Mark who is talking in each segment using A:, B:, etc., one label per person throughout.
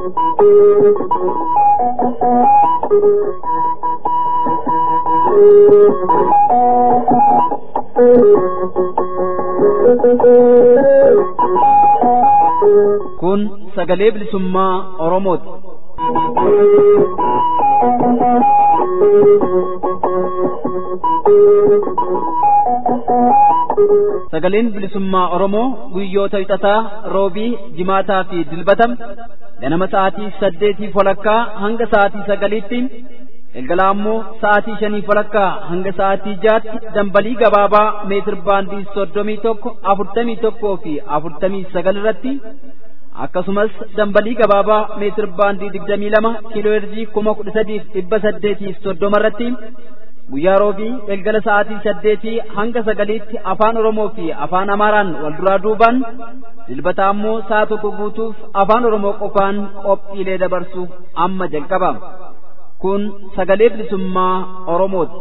A: Kun sagalee bilisummaa Oromooti. Sagaleen bilisummaa Oromoo guyyoota wixataa, roobii, jimaataa fi dilbatam ganama sa'aatii 8:00 hanga sa'aatii 9:00tti, galgala ammoo sa'aatii 5:00 hanga sa'aatii 6:00tti dambalii gabaabaa meetir baandii 31, 41 fi 49 irratti, akkasumas dambalii gabaabaa meetir baandii 22 kiilooherzii 13830 irratti guyyaa roobii galgala sa'aatii 8 hanga 9:00tti afaan Oromoo fi afaan Amaaraan wal duraa duubaan, dilbata ammoo sa'a tokko guutuuf afaan Oromoo qofaan qophiilee dabarsu amma jalqaba. Kun sagalee bilisummaa Oromooti.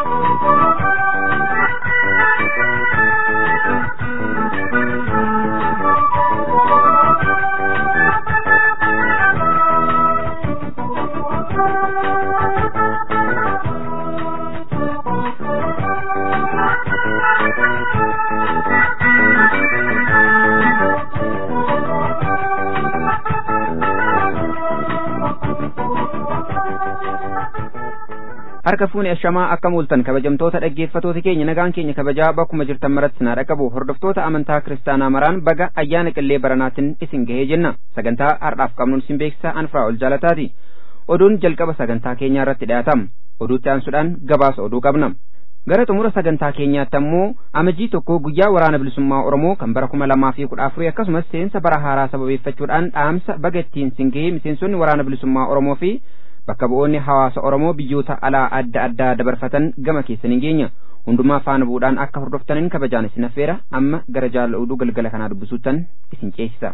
B: Harka fuuni ashamaa akka mul'atan kabajamtoota dhaggeeffatoota keenya, nagaan keenya kabajaa bakkuma jirtan maratti sinaa dhaqabu. Hordoftoota amantaa kiristaanaa maraan baga ayyaana qillee baranaatiin isin gahee jenna. Sagantaa har'aaf qabnuun isin beeksisaa Anfraa ol jaalataati. Oduun jalqaba sagantaa keenyaa irratti dhiyaatama. Oduutti aansuudhaan gabaasa oduu qabna. Gara xumura sagantaa keenyaatti ammoo amajjii tokko guyyaa waraana bilisummaa Oromoo kan bara 2014 akkasumas seensa bara haaraa sababeeffachuudhaan dhaamsa baga ittiin isin gahee miseensonni waraana bilisummaa Oromoo fi bakka bu'oonni hawaasa Oromoo biyyoota alaa adda addaa dabarfatan gama keessaniin geenya. Hundumaa faana bu'uudhaan akka hordoftaniin kabajaan isin affeera. Amma gara jaala oduu galgala kanaa dubbisuuttan isin ceesisa.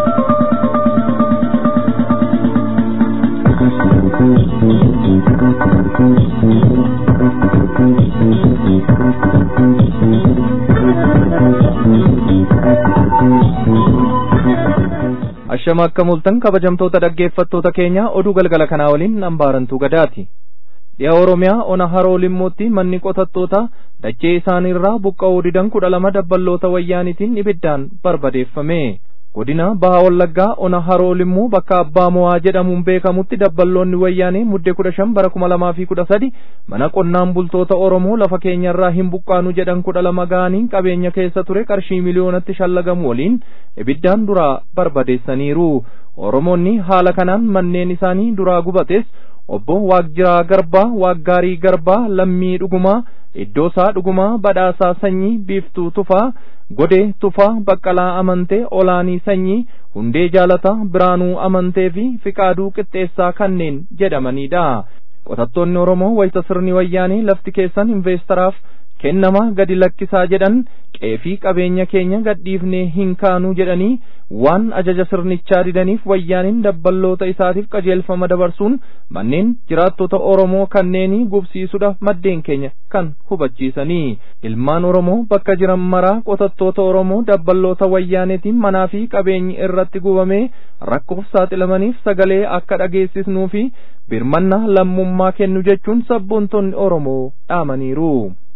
C: Ashama akka mul'atan kabajamtoota dhaggeeffattoota keenya, oduu galgala kanaa waliin Ambaarantuu Gadaati. Dhiyaa Oromiyaa ona haroo Limmootti manni qotattoota dachee isaaniirraa buqqa'uu didan 12 dabballoota wayyaanitiin ibiddaan barbadeeffame. Godina Baha Wallaggaa ona haroo Limmuu bakka Abbaa Mo'aa jedhamuun beekamutti dabballoonni wayyaanee muddee 15 bara 2013 mana qonnaan bultoota Oromoo lafa keenyarraa hin buqqaanu jedhan 12 ga'anii qabeenya keessa ture qarshii miliyoonatti shallagamu waliin ibiddaan duraa barbadeessaniiru. Oromoonni haala kanaan manneen isaanii duraa gubates obbo Waaqjiraa Garbaa, Waaggaarii Garbaa, Lammii Dhugumaa, Iddoosaa Dhugumaa, Badhaasaa Sanyii, Biiftuu Tufaa, Godee Tufaa, Baqqalaa Amantee, Olaanii Sanyii, Hundee Jaalataa, Biraanuu Amantee fi Fiqaaduu Qixxeessaa kanneen jedhamanidha. Qotattoonni Oromoo wayita sirni wayyaanii lafti keessan investaraaf kennama gadi lakkisaa jedhan qeefii qabeenya keenya gadhiifnee hin kaanuu jedhanii waan ajaja sirnichaa didaniif wayyaaniin dabballoota isaatiif qajeelfama dabarsuun manneen jiraattota Oromoo kanneenii gubsiisuudhaaf maddeen keenya kan hubachiisanii. Ilmaan Oromoo bakka jiran maraa qotattoota Oromoo dabballoota wayyaaneetiin manaa fi qabeenyi irratti gubamee rakkoof saaxilamaniif sagalee akka dhageessisnuu fi birmannaa lammummaa kennu jechuun sabboontonni Oromoo dhaamaniiru.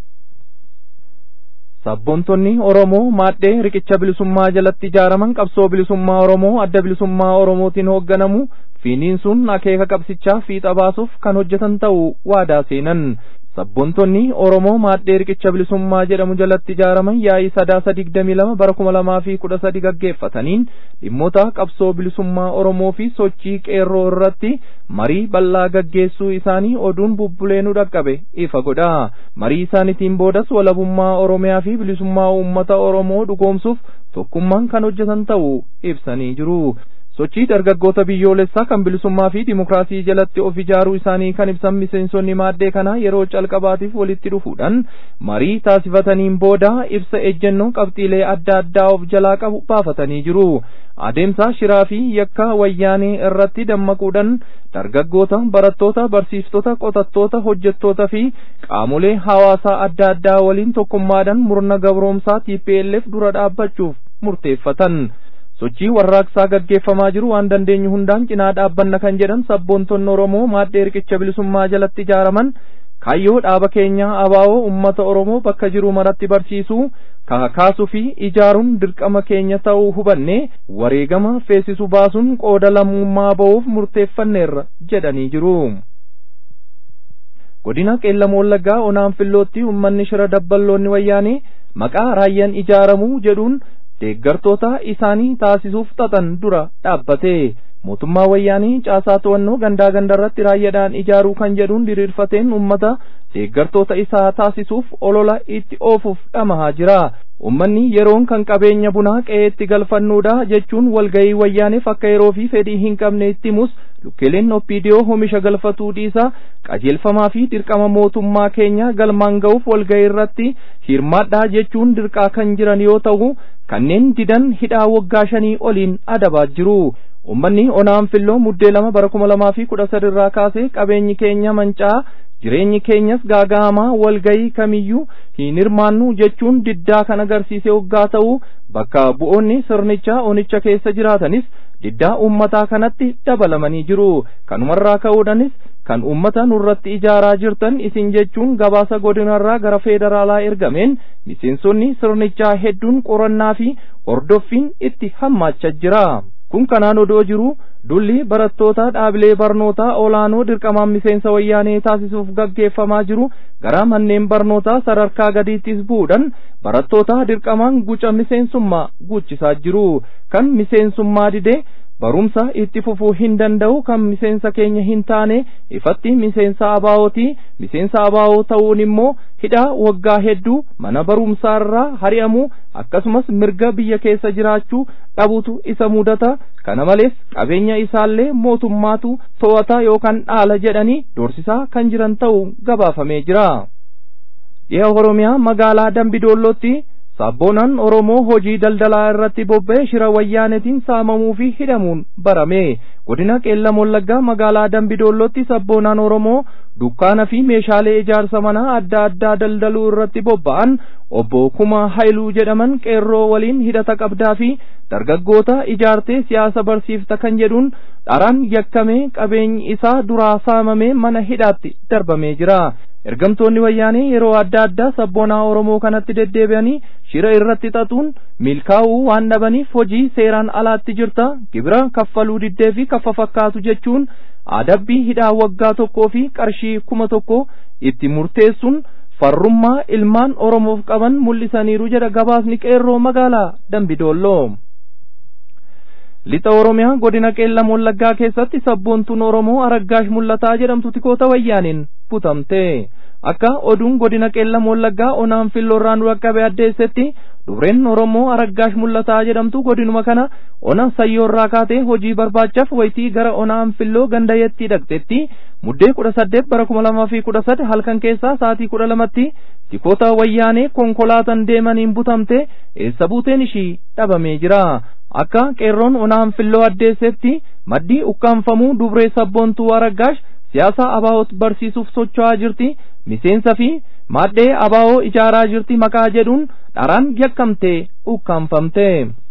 C: Sabboontonni Oromoo maadhee riqicha bilisummaa jalatti ijaaraman qabsoo bilisummaa Oromoo adda bilisummaa Oromootiin hoogganamu fiiniin sun akeeka qabsichaa fiixa baasuuf kan hojjetan ta'uu waadaa seenan. Sabboontonni Oromoo maadhee riqicha bilisummaa jedhamu jalatti ijaaraman yaa'ii sadaasa 22 bara 2013 gaggeeffataniin dhimmoota qabsoo bilisummaa Oromoo fi sochii qeerroo irratti marii bal'aa gaggeessuu isaanii oduun bubbulee nu dhaqqabe ifa godha. Marii isaaniitiin boodas walabummaa Oromiyaa fi bilisummaa uummata Oromoo dhugoomsuuf tokkummaan kan hojjetan ta'uu ibsanii jiru. Sochii dargaggoota biyyoolessaa kan bilisummaa fi dimokiraasii jalatti of ijaaruu isaanii kan ibsan miseensonni maaddee kanaa yeroo calqabaatiif walitti dhufuudhaan marii taasifataniin booda ibsa ejjennoo qabxiilee adda addaa of jalaa qabu baafatanii jiru. Adeemsa shiraa fi yakka wayyaanee irratti dammaquudhaan dargaggoota, barattoota, barsiiftota, qotattoota, hojjettoota fi qaamolee hawaasaa adda addaa waliin tokkummaadhaan murna gabroomsaa TPLF dura dhaabbachuuf murteeffatan. sochii warraaqsaa gaggeeffamaa jiru waan dandeenyu hundaan cinaa dhaabbanna kan jedhan sabboontonni Oromoo maaddee riqicha bilisummaa jalatti ijaaraman kaayyoo dhaaba keenyaa ABO ummata Oromoo bakka jiru maratti barsiisuu kaakaasuu fi ijaaruun dirqama keenya ta'uu hubanne wareegama feesisu baasuun qooda lammummaa ba'uuf murteeffanneerra jedhanii jiru. Godina Qeellam Wallaggaa Onaan Fillootti ummanni shira dabballoonni wayyaanii maqaa raayyaan ijaaramuu jedhuun deeggartoota isaanii taasisuuf xaxan dura dhaabbate. Mootummaa wayyaanii caasaa to'annoo gandaa gandarratti raayyaadhaan ijaaruu kan jedhuun diriirfateen ummata deeggartoota isaa taasisuuf olola itti oofuuf dhamahaa jira. Ummanni yeroon kan qabeenya bunaa qe'eetti galfannuudha jechuun walgayii wayyaaneef akka yeroo fi fedhii hin qabne itti himus lukkeeleen OPDO oomisha galfatuu dhiisa qajeelfamaa fi dirqama mootummaa keenya galmaan ga'uuf walgayii irratti hirmaadhaa jechuun dirqaa kan jiran yoo ta'u kanneen didan hidhaa waggaa 5 oliin adabaa jiru. Ummanni Onaan Filloo muddee 2 bara 2013 irraa kaasee qabeenyi keenya mancaa jireenyi keenyas gaaga'amaa walgayii kamiyyuu hin hirmaannu jechuun diddaa kan agarsiise waggaa ta'u bakka bu'oonni sirnichaa onicha keessa jiraatanis diddaa ummataa kanatti dabalamanii jiru. Kanumarraa ka'uudhanis kan ummata nurratti ijaaraa jirtan isin jechuun gabaasa godinarraa gara federaalaa ergameen miseensonni sirnichaa hedduun qorannaa fi hordoffiin itti hammaachaa jira. Kun kanaan odoo jiru dulli barattoota dhaabilee barnootaa olaanoo dirqamaan miseensa wayyaanee taasisuuf gaggeeffamaa jiru gara manneen barnootaa sadarkaa gadiittis bu'uudhaan barattoota dirqamaan guca miseensummaa guuchisaa jiru. Kan miseensummaa didee barumsa itti fufuu hin danda'u kan miseensa keenya hin taane ifatti miseensa ABO'ti. Miseensa ABO ta'uun immoo hidhaa waggaa hedduu mana barumsaa irraa hari'amuu akkasumas mirga biyya keessa jiraachuu dhabuutu isa mudata. Kana malees qabeenya isaallee mootummaatu to'ata yookaan dhaala jedhanii doorsisaa kan jiran ta'uu gabaafamee jira. Dhiha Oromiyaa magaalaa Dambidollootti sabboonaan Oromoo hojii daldalaa irratti bobba'ee shira wayyaanetiin saamamuu fi hidhamuun barame. Godina Qeellam Wallaggaa magaalaa Dambidollootti sabboonaan Oromoo dukkaana fi meeshaalee ijaarsa manaa adda addaa daldaluu irratti bobba'an obbo Kumaa Haayiluu jedhaman qeerroo waliin hidhata qabdaa fi dargaggoota ijaartee siyaasa barsiifta kan jedhuun dharaan yakkamee qabeenyi isaa duraa saamamee mana hidhaatti darbamee jira. Ergamtoonni wayyaanee yeroo adda addaa sabboonaa Oromoo kanatti deddeebi'anii shira irratti xaxuun milkaa'uu waan dhabaniif hojii seeraan alaatti jirta gibira kaffaluu diddee fi kaffa fakkaatu jechuun adabbii hidhaa waggaa 1 fi qarshii 1000 itti murteessuun farrummaa ilmaan Oromoof qaban mul'isaniiru jedha gabaasni qeerroo magaalaa Dambidolloo. Lixa Oromiyaa godina Qeellam Wallaggaa keessatti sabboontuun Oromoo Araggaash Mul'ataa jedhamtu tikoota wayyaaniin butamte. Akka oduun godina Qeellam Wallaggaa Onaan Filloorraa nu dhaqqabe addeessetti dubreen Oromoo Araggaash Mul'ataa jedhamtu godinuma kana ona sayyoorraa kaatee hojii barbaachaaf wayitii gara Onaan Filloo gandayetti dhaqxetti muddee 18 bara 2013 halkan keessaa sa'aatii 12tti tikoota wayyaanee konkolaataan deemaniin butamte eessa buuteen ishii dhabamee jira. Akka qeerroon Onaan Filloo addeessetti maddii ukkaanfamuu dubree sabboontuu Araggaash siyaasa ABO'tti barsiisuuf socho'aa jirti. Miseensa fi maaddee ABO ijaaraa jirti maqaa jedhuun dharaan yakkamtee ukkaanfamte.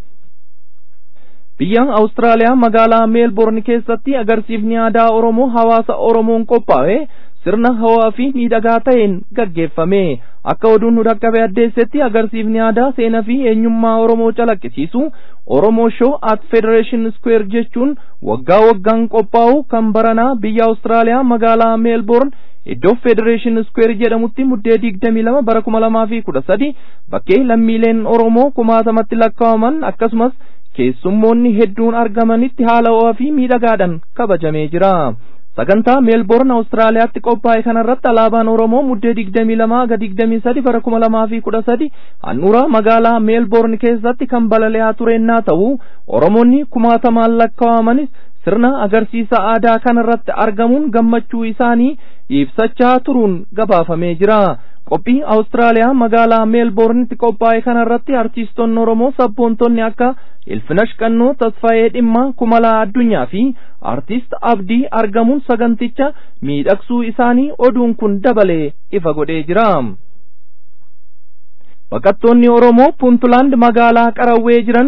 C: Biyya Awustiraaliyaa magaalaa Meelboorn keessatti agarsiifni aadaa Oromoo hawaasa Oromoon qophaa'e sirna hawaa fi miidhagaa ta'een gaggeeffame. Akka oduun nu dhaqqabe addeessetti agarsiifni aadaa seenaa fi eenyummaa Oromoo calaqqisiisu Oromoo Show at Federation Square jechuun waggaa waggaan qophaa'u kan baranaa biyya Awustiraaliyaa magaalaa Meelboorn iddoo Federation Square jedhamutti muddee 22 bara 2013 bakkee lammiileen Oromoo 1000tti lakkaa'aman akkasumas keessummoonni hedduun argamanitti haala ho'aa fi miidhagaadhaan kabajamee jira. Sagantaa Meelboorn Awustiraaliyaatti qophaa'e kanarratti alaabaan Oromoo muddee 22 ga 23 bara 2013 handhuura magaalaa Meelboorn keessatti kan balali'aa turennaa ta'u Oromoonni 1000 lakkaa'amanis sirna agarsiisa aadaa kanarratti argamuun gammachuu isaanii ibsachaa turuun gabaafamee jira. Qophii Awustiraaliyaa magaalaa Meelboornitti qophaa'e kanarratti artiistoonni Oromoo sabboontonni akka Ilfinash Qannoo, Tasfaayee Dhimmaa, Kumalaa Addunyaa fi artiist Abdii argamuun saganticha miidhagsuu isaanii oduun kun dabalee ifa godhee jira. Baqattoonni Oromoo Puuntland magaalaa Qarawwee jiran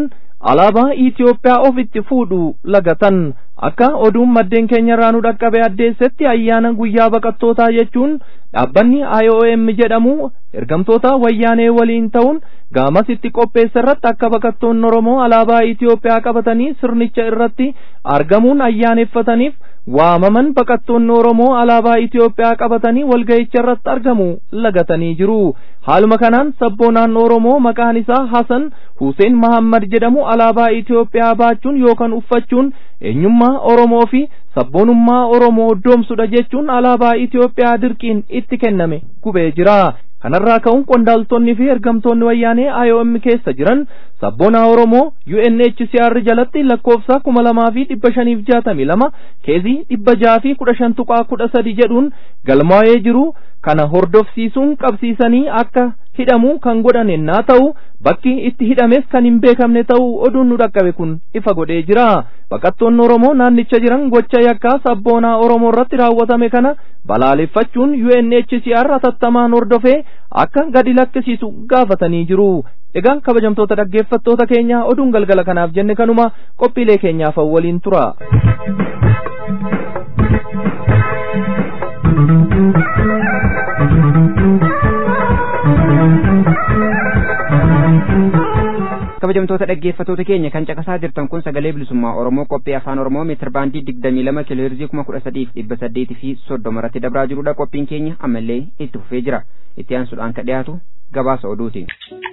C: alaabaa Itoophiyaa ofitti fuudhu lagatan. Akka oduun maddeen keenya irraa nu dhaqqabe addeessetti ayyaana guyyaa baqattootaa jechuun dhaabbanni IOM jedhamu ergamtoota wayyaanee waliin ta'uun gaamasitti qopheesse irratti akka baqattoonni Oromoo alaabaa Itoophiyaa qabatanii sirnicha irratti argamuun ayyaaneffataniif waamaman baqattoonni Oromoo alaabaa Itoophiyaa qabatanii walga'icha irratti argamu lagatanii jiru. Haaluma kanaan sabboonaan Oromoo maqaan isaa Hasan Hussein Muhammad jedhamu alaabaa Itoophiyaa baachuun yookaan uffachuun eenyummaa Oromoo fi sabboonummaa Oromoo doomsudha jechuun alaabaa Itoophiyaa dirqiin itti kenname gubee jira. Kanarraa ka'uun qondaaltonni fi ergamtoonni wayyaanee IOM keessa jiran sabboonaa Oromoo UNHCR jalatti lakkoofsa 2562 keezii 615 jedhuun galmaa'ee jiru kana hordofsiisuun qabsiisanii akka hidhamu kan godhan ennaa ta'u bakki itti hidhames kan hin beekamne ta'u oduun nu dhaqqabe kun ifa godhee jira. Baqattoonni Oromoo naannicha jiran gocha yakkaa sabboonaa Oromoo irratti raawwatame kana balaaleffachuun UNHCR hatattamaan hordofee akka gadi lakkisiisu gaafatanii jiru. Egaan kabajamtoota dhaggeeffattoota keenya oduun galgala kanaaf jenne kanuma qophiilee keenyaaf waliin tura.
B: kabajamtoota dhaggeeffattoota keenya kan caqasaa jirtan kun sagalee bilisummaa Oromoo qophii afaan Oromoo meetir baandii 22 kiloheerzii 118 fi 30 irratti dabraa jirudha. Qophiin keenya ammallee itti fufee jira. Itti aansuudhaan ka dhiyaatu gabaasa oduuti.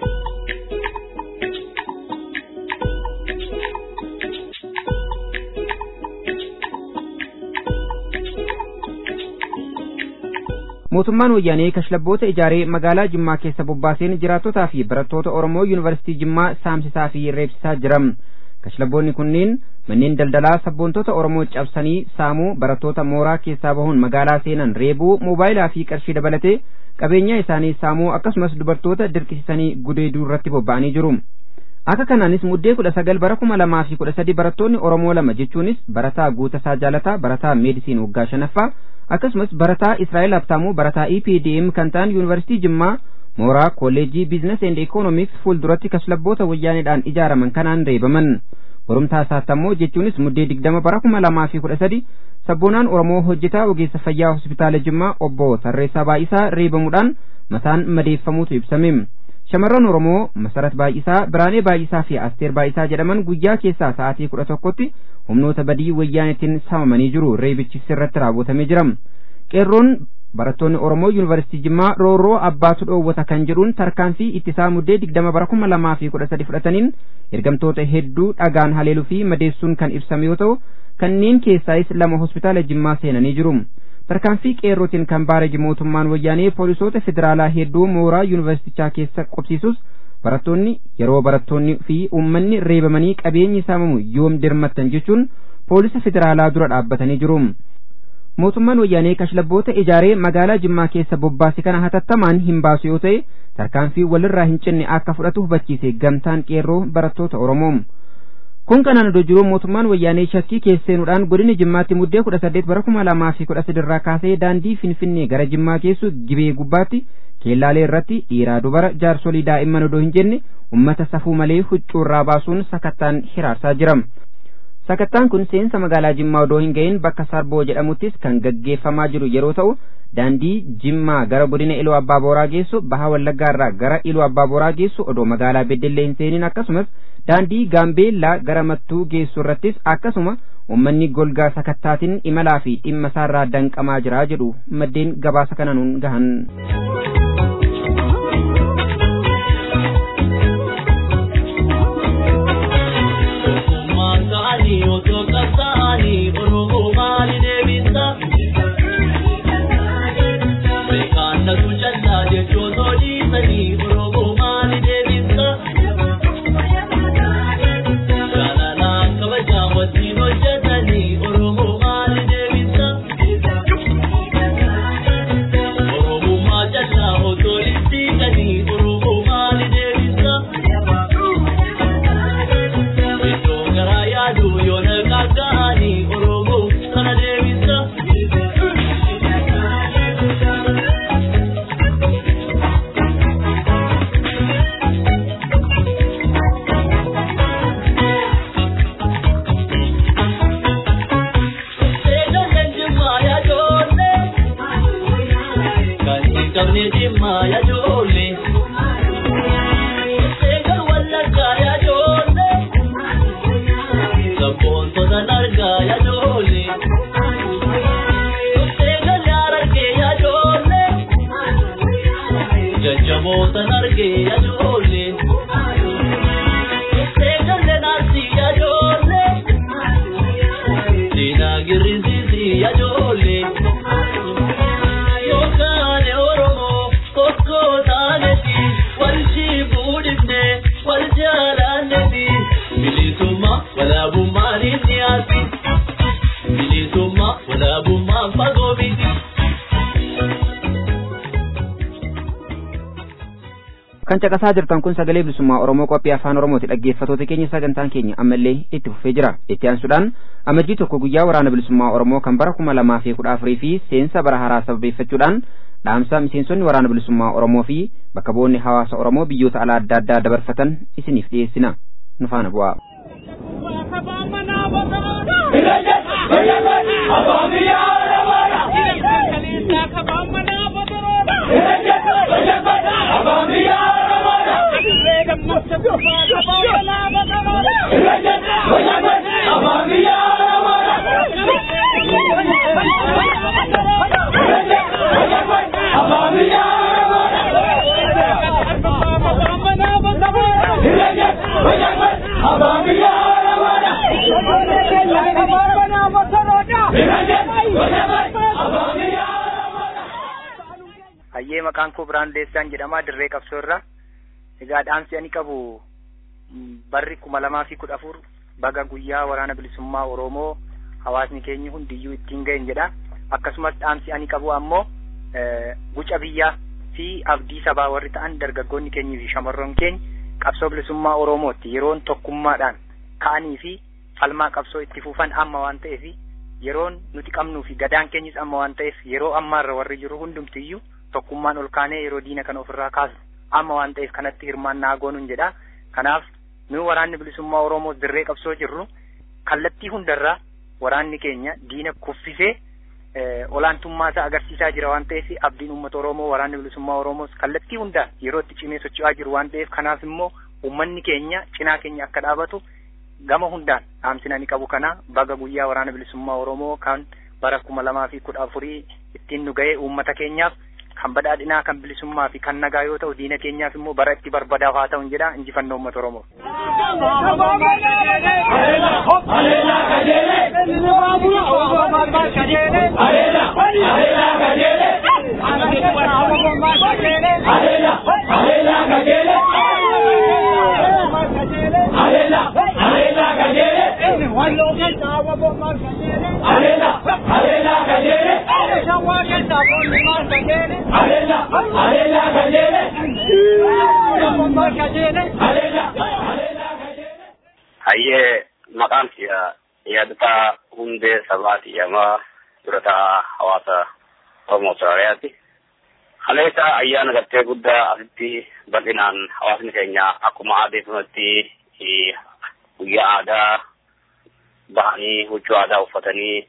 B: mootummaan wayyaanee kashlabboota ijaaree magaalaa Jimmaa keessa bobbaaseen jiraattotaa fi barattoota Oromoo Yuunivarsiitii Jimmaa saamsisaa fi reebsisaa jiran. Kashlabboonni kunneen manneen daldalaa sabboontota Oromoo cabsanii saamuu, barattoota mooraa keessaa bahuun magaalaa seenan reebuu, moobaayilaa fi qarshii dabalatee qabeenya isaanii saamuu akkasumas dubartoota dirqisiisanii gudeeduu irratti bobba'anii jiru. Akka kanaanis muddee 19 bara 2013 barattoonni Oromoo lama jechuunis barataa Guutasaa Jaalataa, barataa Meedisiin waggaa 5ffaa akkasumas barataa Israa'el Habtaamuu, barataa EPDM kan ta'an Yuunivarsiitii Jimmaa mooraa Kolleejjii Business and Economics fuulduratti kashlabboota wayyaaneedhaan ijaaraman kanaan reebaman. Borumtaa Saatammoo jechuunis muddee 20 bara 2013 sabboonaan Oromoo hojjetaa ogeessa fayyaa hospitaala Jimmaa obbo Tarreessaa Baay'isaa reebamuudhaan mataan madeeffamuutu ibsame. Shamarran Oromoo Masarat Baay'isaa, Biraanee Baay'isaa fi Asteer Baay'isaa jedhaman guyyaa keessaa sa'aatii 11tti humnoota badii wayyaaneetiin saamamanii jiru. Reebichi sirratti raawwatamee jira. Qeerroon barattoonni Oromoo Yuunivarsiitii Jimmaa roorroo abbaatu dhoowwata kan jedhuun tarkaanfii ittisaa muddee 20 bara 2013 fudhataniin ergamtoota hedduu dhagaan haleeluu fi madeessuun kan ibsame yoo ta'u kanneen keessaayis 2 hospitaala Jimmaa seenanii jiru. Tarkaanfii qeerrootiin kan baarage mootummaan wayyaanee poolisoota federaalaa hedduu mooraa yuunivarsiitichaa keessa qubsiisus barattoonni yeroo barattoonni fi uummanni reebamanii qabeenyi saamamu yoom dirmattan jechuun poolisa federaalaa dura dhaabbatanii jiru. Mootummaan wayyaanee kashlabboota ijaaree magaalaa Jimmaa keessa bobbaase kana hatattamaan hin baasu yoo ta'e tarkaanfii walirraa hin cinne akka fudhatu hubachiise gamtaan qeerroo barattoota Oromoo. Kun kanaan odoo jiru mootummaan wayyaanee shakkii keesseenuudhaan godina Jimmaatti muddee 18 bara 2013 irraa kaasee daandii Finfinnee gara Jimmaa geessu gibee gubbaatti keellaalee irratti dhiiraa dubara jaarsolii daa'imman odoo hin jenne ummata safuu malee huccuurraa baasuun sakattaan hiraarsaa jira. Sakattaan kun seensa magaalaa Jimmaa odoo hin ga'in bakka Sarboo jedhamuttis kan gaggeeffamaa jiru yeroo ta'u daandii Jimmaa gara godina Iluu Abbaa Booraa geessu baha Wallaggaa irraa gara Iluu Abbaa Booraa geessu odoo magaalaa Beddellee hin seenin akkasumas daandii Gaambeellaa gara Mattuu geessu irrattis akkasuma uummanni golgaa sakattaatiin imalaa fi dhimma isaarraa danqamaa jira jedhu maddeen gabaasa kanaan gahan.
D: jalqabne deemaa yaa ijoollee. Seegal wallaggaa yaa ijoollee. Sabboontota dargaa yaa ijoollee. Seegal yaarargee yaa ijoollee. Jajjaboota nargee yaa ijoollee. Seegal leenaasii yaa ijoollee. Diinaa girrinsiisii yaa ijoollee.
B: Kan caqasaa jirtan kun sagalee bilisummaa Oromoo qophii afaan Oromooti. Dhaggeeffattoota keenya sagantaan keenya ammallee itti fufee jira. Itti aansuudhaan amajjii tokko guyyaa waraana bilisummaa Oromoo kan bara 2014 fi seensa bara haaraa sababeeffachuudhaan dhaamsa miseensonni waraana bilisummaa Oromoo fi bakka bu'oonni hawaasa Oromoo biyyoota alaa adda addaa dabarfatan isiniif dhiyeessina. Nu faana bu'aa.
E: Hayyee maqaan koo Biraan Deessaan jedhama dirree qabsoorra. Egaa dhaamsi ani qabu barri 2014 baga guyyaa waraana bilisummaa Oromoo hawaasni keenya hundiyyuu ittiin ga'een jedha. Akkasumas dhaamsi ani qabu ammoo guca biyyaa fi abdii sabaa warri ta'an dargaggoonni keenya fi shamarran keenya qabsoo bilisummaa Oromootti yeroon tokkummaadhaan ka'anii fi falmaa qabsoo itti fufan amma waan ta'eef yeroon nuti qabnuu fi gadaan keenyis amma waan ta'eef yeroo ammaarra warri jiru hundumtiyyuu tokkummaan ol kaanee yeroo diina kana ofirraa kaasu amma waan ta'eef kanatti hirmaannaa goonuun jedha. Kanaaf nu waraanni bilisummaa Oromoo dirree qabsoo jirru kallattii hundarraa waraanni keenya diina kuffisee olaantummaa isaa agarsiisaa jira waan ta'eef abdiin uummata Oromoo waraanni bilisummaa Oromoos kallattii hundaan yeroo itti cimee socho'aa jiru waan ta'eef kanaaf immoo uummanni keenya cinaa keenya akka dhaabatu gama hundaan dhaamsina ni qabu. Kana baga guyyaa waraana bilisummaa Oromoo kan bara 2014 ittiin nu ga'ee uummata keenyaaf kan badhaadhinaa kan bilisummaa fi kan nagaa yoo ta'u diina keenyaaf immoo bara itti barbadaaf haa ta'u jedha. Injifannoo uummata Oromoo.
F: Hayyee maqaan kiyya yaadataa hundee sabaati yamaa durataa hawaasa Oromoo Soraaliyaati. Haleessa ayyaana gartee guddaa asitti bal'inaan hawaasni keenya akkuma adeemsifamatti guyyaa aadaa bahanii huccuu aadaa uffatanii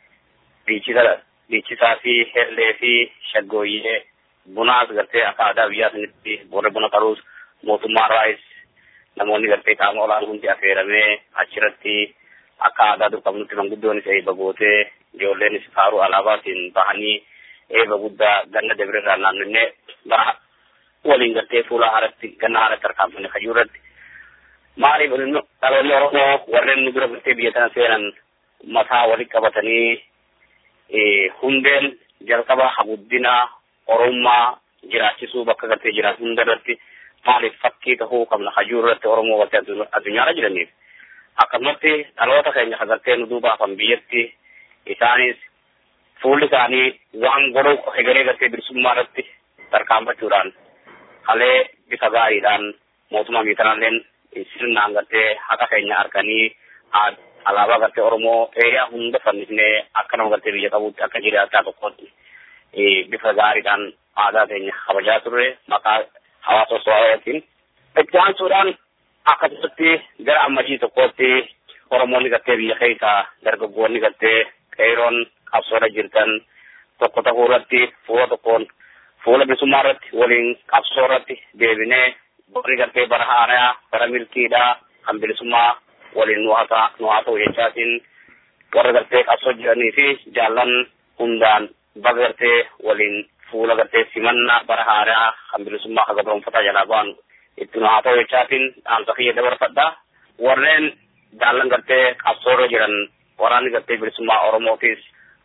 F: dhiichisaa fi hellee fi shaggooyyee bunaas gartee akka aadaa biyyaa sanitti booda buna qaruus mootummaa raayis namoonni gartee qaama olaanaa hundi affeeramee achirratti akka aadaa dur qabnutti manguddoonis eebba gootee ijoolleenis faaruu alaabaatiin bahanii eebba guddaa ganna dabirraa naannannee bara waliin gartee fuula haaratti ganna haaratti harkaanfanne kajuurratti maaliif dhaloonni Oromoo warreen nu dura gartee biyya tana seenan mataa walitti qabatanii hundeen jalqaba guddina Oromummaa jiraachisuu bakka gartee jiran hundarratti maaliif fakkii tahuu qabna kajuurratti Oromoo gartee addunyaarra jiraniif akkasumatti dhaloota keenya kagartee nu duubaafan biyyatti isaanis fuulli isaanii waan godhuu egeree gartee bilisummaa irratti tarkaanfachuudhaan halee bifa gaariidhaan mootummaa biyyatanaalleen sirnaan gartee haqa keenya arganii alaabaa gartee Oromoo eeyaa hunda fannisnee akka nama gartee biyya qabuutti akka jiraataa tokkotti bifa gaariidhaan aadaa keenya kabajaa turre maqaa hawaasa Sooraaliyaatiin. Itti aansuudhaan akkasumatti gara ammajii tokkotti Oromoonni gartee biyya keessaa dargaggoonni gartee qeeroon qabsoodha jirtan tokko ta'uu irratti fuula tokkoon fuula bilisummaa irratti waliin qabsoo irratti deebinee warri gartee bara haaraa bara milkiidhaa kan bilisummaa waliin nu haa ta'u jechaatiin warra gartee qabsoo jiranii fi jaallan hundaan baga gartee waliin fuula gartee simannaa bara haaraa kan bilisummaa haga boronfataa jalaa baanu itti nu haa ta'u jechaatiin dhaamsa kiyya dabarfadha. Warreen jaallan gartee qabsoo irra jiran waraanni gartee bilisummaa Oromootis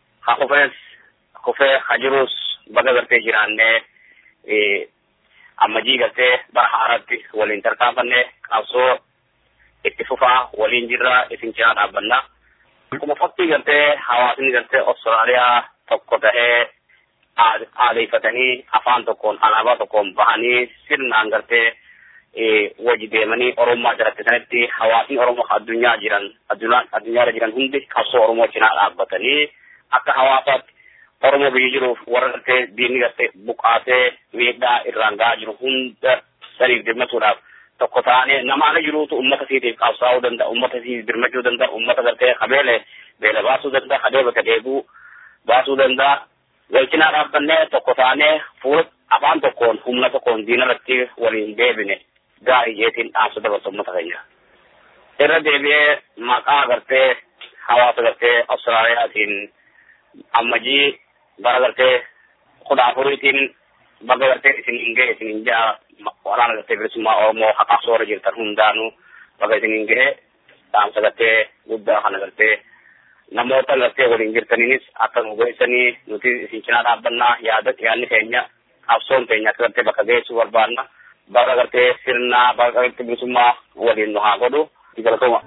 F: kufee hajirus baga gartee jiraannee ammajii gartee bara haaraatti waliin tarkaanfanne qabsoo itti fufaa waliin jirra isin cinaa dhaabbanna. Akkuma fakkii gartee hawaasni gartee Austraaliyaa tokko ta'ee aadeeffatanii afaan tokkoon alaabaa tokkoon bahanii sirnaan gartee wajji deemanii Oromummaa jalatti sanitti hawaasni Oromoo addunyaarra jiran hundi qabsoo Oromoo cinaa dhaabbatanii akka hawaasaatti Oromoo biyya jiruuf warra gartee diinni gartee buqaatee miidhaa irraan gahaa jiru hunda saniif dirmatuudhaaf tokko ta'anii namaana jiruutu ummata siitiif qabsaa'uu danda'a, ummata siitiif dirmachuu danda'a, ummata gartee qabeele beela baasuu danda'a, adeebata deebuu baasuu danda'a. Walcinaa dhaabbannee tokko ta'anii fuula afaan tokkoon humna tokkoon diinarratti waliin deebine gaarii jeetiin dhaamsa dabarsa ummata keenya. Irra deebi'ee maqaa gartee hawaasa gartee Austraaliyaatiin ammajii bara gartee 14tiin baga gartee isin hin jaa waraana gartee bilisummaa Oromoo qabsoo irra jirtan hundaanuu baga isin hin gahe dhaamsa gartee guddaa kana gartee namoota gartee waliin jirtaniinis akka nu goysanii nuti isin cinaa dhaabbannaa yaadni keenya qabsoon keenya akka gartee bakka geessuu barbaanna baga gartee sirnaa baga gartee bilisummaa waliin nu haa godhu galatoma.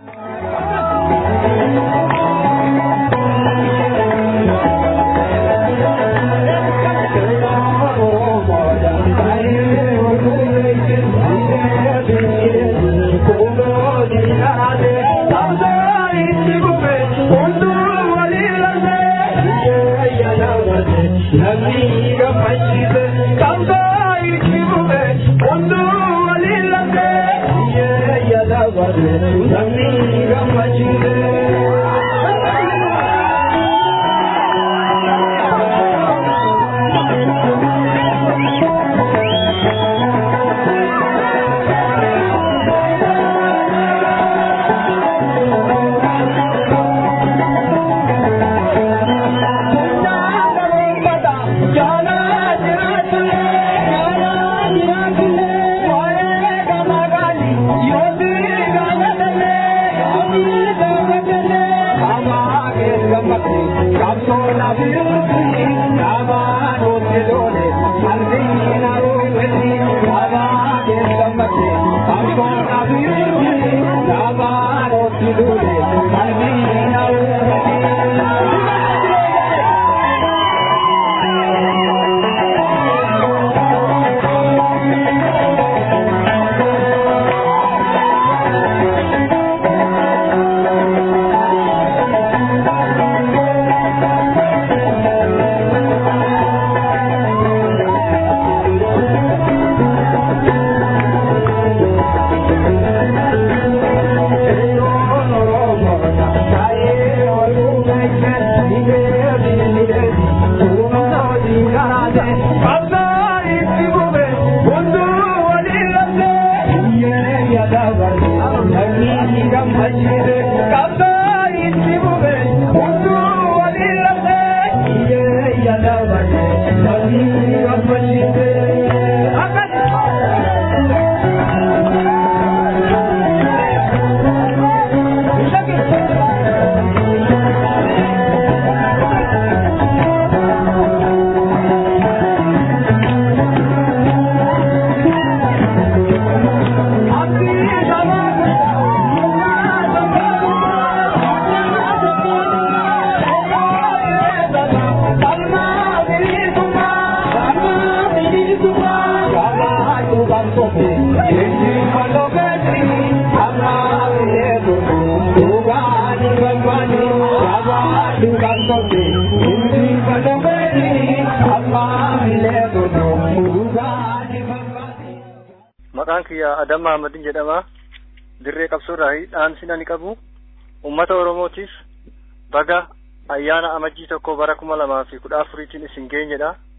G: Maqaan kiyya Adam Mahamadin jedhama. Dirree qabsoorraa dhaamsi ani qabu ummata Oromootiif baga ayyaana amajjii tokko bara 2014tiin isin geenyedha.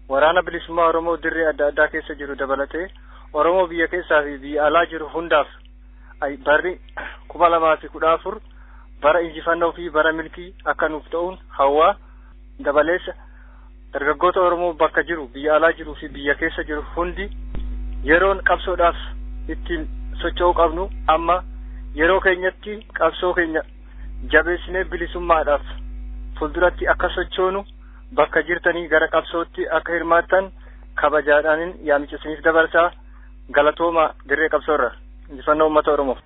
G: waraana bilisummaa Oromoo dirree adda addaa keessa jiru dabalatee Oromoo biyya keessaa fi biyya alaa jiru hundaaf barri 2014 bara injifannoo fi bara milkii akka nuuf ta'uun hawwaa dabaleessa dargaggoota Oromoo bakka jiru biyya alaa jiru fi biyya keessa jiru hundi yeroon qabsoodhaaf ittiin socho'uu qabnu amma yeroo keenyatti qabsoo keenya jabeessinee bilisummaadhaaf fulduratti akka sochoonu bakka jirtanii gara qabsootti akka hirmaattan kabajaadhaan yaamicha isiniif dabarsaa. Galatooma dirree qabsoorra injifannoo uummata Oromoof.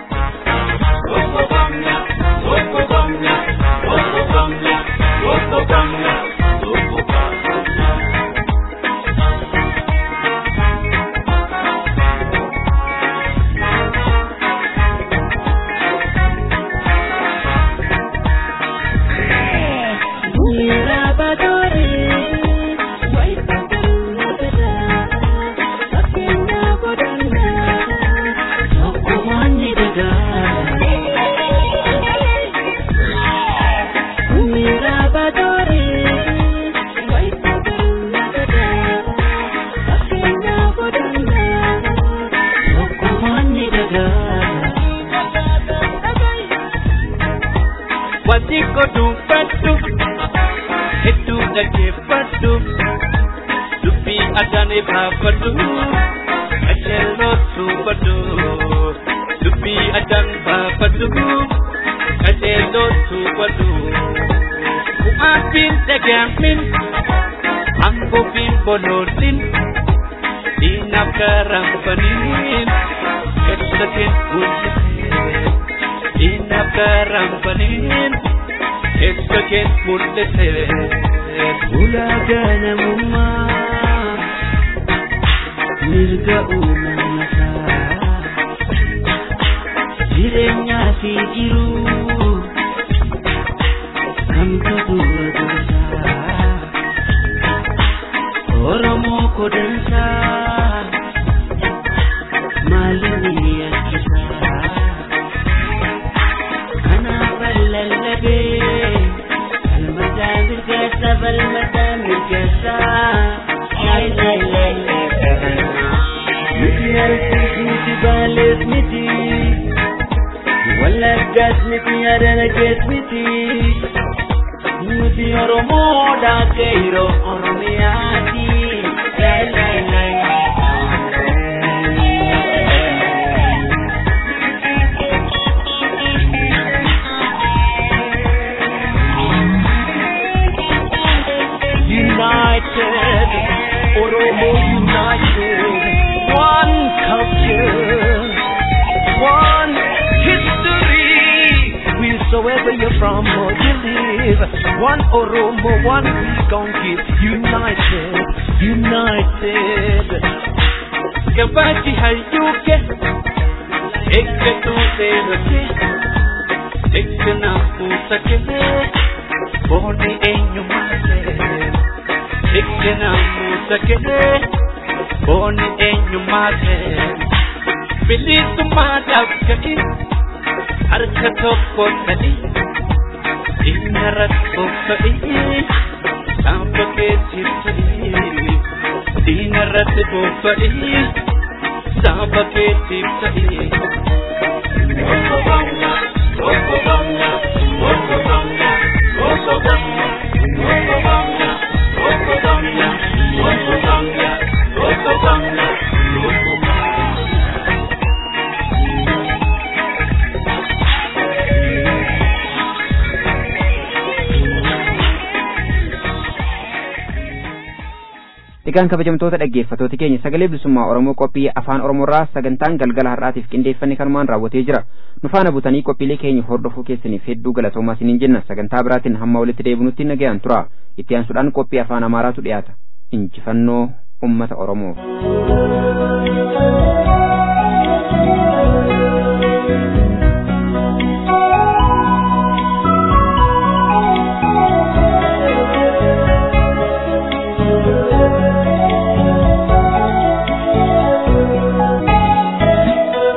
B: Egaan kabajamtoota dhaggeeffattoota keenya sagalee bilisummaa Oromoo qophii afaan Oromoorraa sagantaan galgala har'aatiif qindeeffanne kanumaan raawwatee jira. Nu faana butanii qophiilee keenya hordofuu keessaniif hedduu galatoomaa isiniin jenna. Sagantaa biraatiin hamma walitti deebinutti nagayaan tura. Itti aansuudhaan qophii afaan Amaaraatu dhiyaata. Injifannoo uummata Oromoof.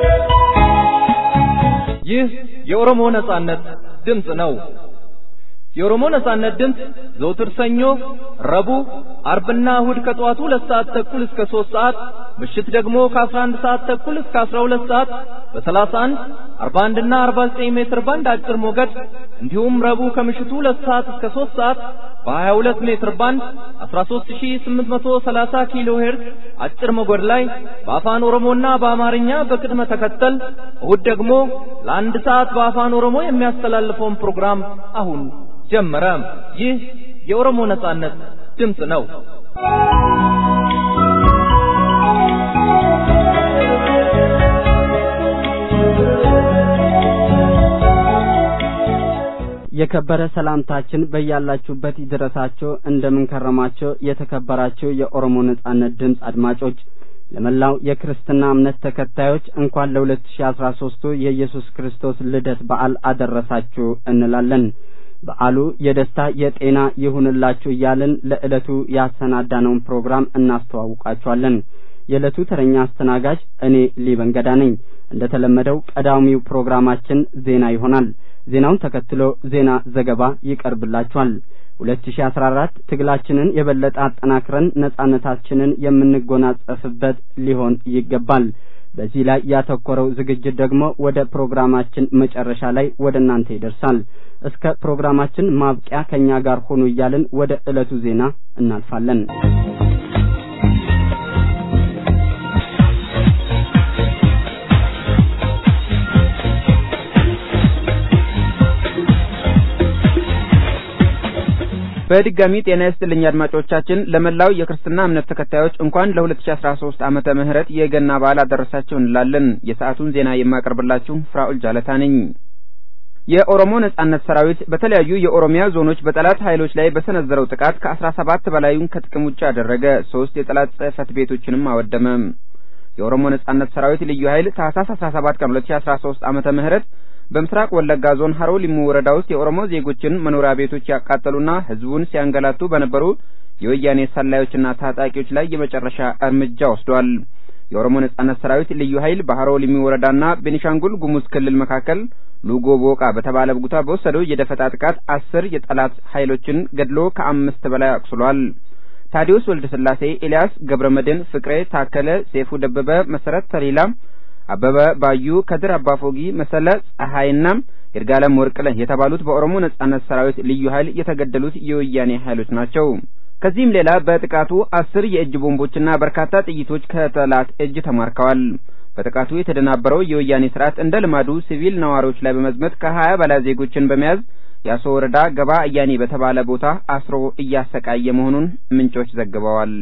C: ይህ የኦሮሞ ነጻነት ድምጽ ነው። የኦሮሞ ነጻነት ድምፅ ዘወትር ሰኞ፣ ረቡዕ፣ አርብና እሁድ ከጠዋቱ 2 ሰዓት ተኩል እስከ 3 ሰዓት፣ ምሽት ደግሞ ከ11 ሰዓት ተኩል እስከ 12 ሰዓት በ31፣ 41 እና 49 ሜትር ባንድ አጭር ሞገድ እንዲሁም ረቡዕ ከምሽቱ 2 ሰዓት እስከ 3 ሰዓት በ22 ሜትር ባንድ 13830 ኪሎ ሄርዝ አጭር ሞገድ ላይ በአፋን ኦሮሞና በአማርኛ በቅድመ ተከተል፣ እሁድ ደግሞ ለ1 ሰዓት በአፋን ኦሮሞ የሚያስተላልፈውን ፕሮግራም አሁን ጀመረ። ይህ የኦሮሞ ነጻነት ድምፅ ነው።
H: የከበረ ሰላምታችን በያላችሁበት ይድረሳችሁ። እንደምን ከረማችሁ የተከበራችሁ የኦሮሞ ነጻነት ድምፅ አድማጮች። ለመላው የክርስትና እምነት ተከታዮች እንኳን ለ2013 የኢየሱስ ክርስቶስ ልደት በዓል አደረሳችሁ እንላለን። በዓሉ የደስታ የጤና ይሁንላችሁ እያልን ለዕለቱ ያሰናዳነውን ፕሮግራም እናስተዋውቃችኋለን። የዕለቱ ተረኛ አስተናጋጅ እኔ ሊበንገዳ ነኝ። እንደተለመደው ቀዳሚው ፕሮግራማችን ዜና ይሆናል። ዜናውን ተከትሎ ዜና ዘገባ ይቀርብላችኋል። 2014 ትግላችንን የበለጠ አጠናክረን ነጻነታችንን የምንጎናጸፍበት ሊሆን ይገባል። በዚህ ላይ ያተኮረው ዝግጅት ደግሞ ወደ ፕሮግራማችን መጨረሻ ላይ ወደ እናንተ ይደርሳል። እስከ ፕሮግራማችን ማብቂያ ከኛ ጋር ሆኑ እያልን ወደ ዕለቱ ዜና እናልፋለን።
B: በድጋሚ ጤና ይስጥልኝ አድማጮቻችን። ለመላው የክርስትና እምነት ተከታዮች እንኳን ለ2013 ዓመተ ምህረት የገና በዓል አደረሳችሁ እንላለን። የሰዓቱን ዜና የማቀርብላችሁ ፍራኦል ጃለታ ነኝ። የኦሮሞ ነጻነት ሰራዊት በተለያዩ የኦሮሚያ ዞኖች በጠላት ኃይሎች ላይ በሰነዘረው ጥቃት ከ17 በላዩን ከጥቅም ውጭ ያደረገ 3 የጠላት ጽሕፈት ቤቶችንም አወደመ። የኦሮሞ ነጻነት ሰራዊት ልዩ ኃይል ታህሳስ 17 ቀን 2013 ዓመተ ምህረት በምስራቅ ወለጋ ዞን ሀሮ ሊሙ ወረዳ ውስጥ የኦሮሞ ዜጎችን መኖሪያ ቤቶች ያቃጠሉና ህዝቡን ሲያንገላቱ በነበሩ የወያኔ ሰላዮችና ታጣቂዎች ላይ የመጨረሻ እርምጃ ወስዷል። የኦሮሞ ነጻነት ሰራዊት ልዩ ኃይል በሀሮ ሊሙ ወረዳና ቤኒሻንጉል ጉሙዝ ክልል መካከል ሉጎ ቦቃ በተባለ ቦታ በወሰደው የደፈጣ ጥቃት 10 የጠላት ኃይሎችን ገድሎ ከ5 በላይ አቁስሏል። ታዲዮስ ወልደስላሴ፣ ኤልያስ ገብረመድህን፣ ፍቅሬ ታከለ፣ ሴፉ ደበበ፣ መሰረት ተሊላ፣ አበበ ባዩ፣ ከድር አባፎጊ፣ መሰለ ፀሐይና ይርጋለም ወርቅነህ የተባሉት በኦሮሞ ነጻነት ሰራዊት ልዩ ኃይል የተገደሉት የወያኔ ኃይሎች ናቸው። ከዚህም ሌላ በጥቃቱ 10 የእጅ ቦምቦችና በርካታ ጥይቶች ከጠላት እጅ ተማርከዋል። በጥቃቱ የተደናበረው የወያኔ ስርዓት እንደ ልማዱ ሲቪል ነዋሪዎች ላይ በመዝመት ከ20 በላይ ዜጎችን በመያዝ ያሶ ወረዳ ገባ አያኔ በተባለ ቦታ አስሮ እያሰቃየ መሆኑን ምንጮች ዘግበዋል።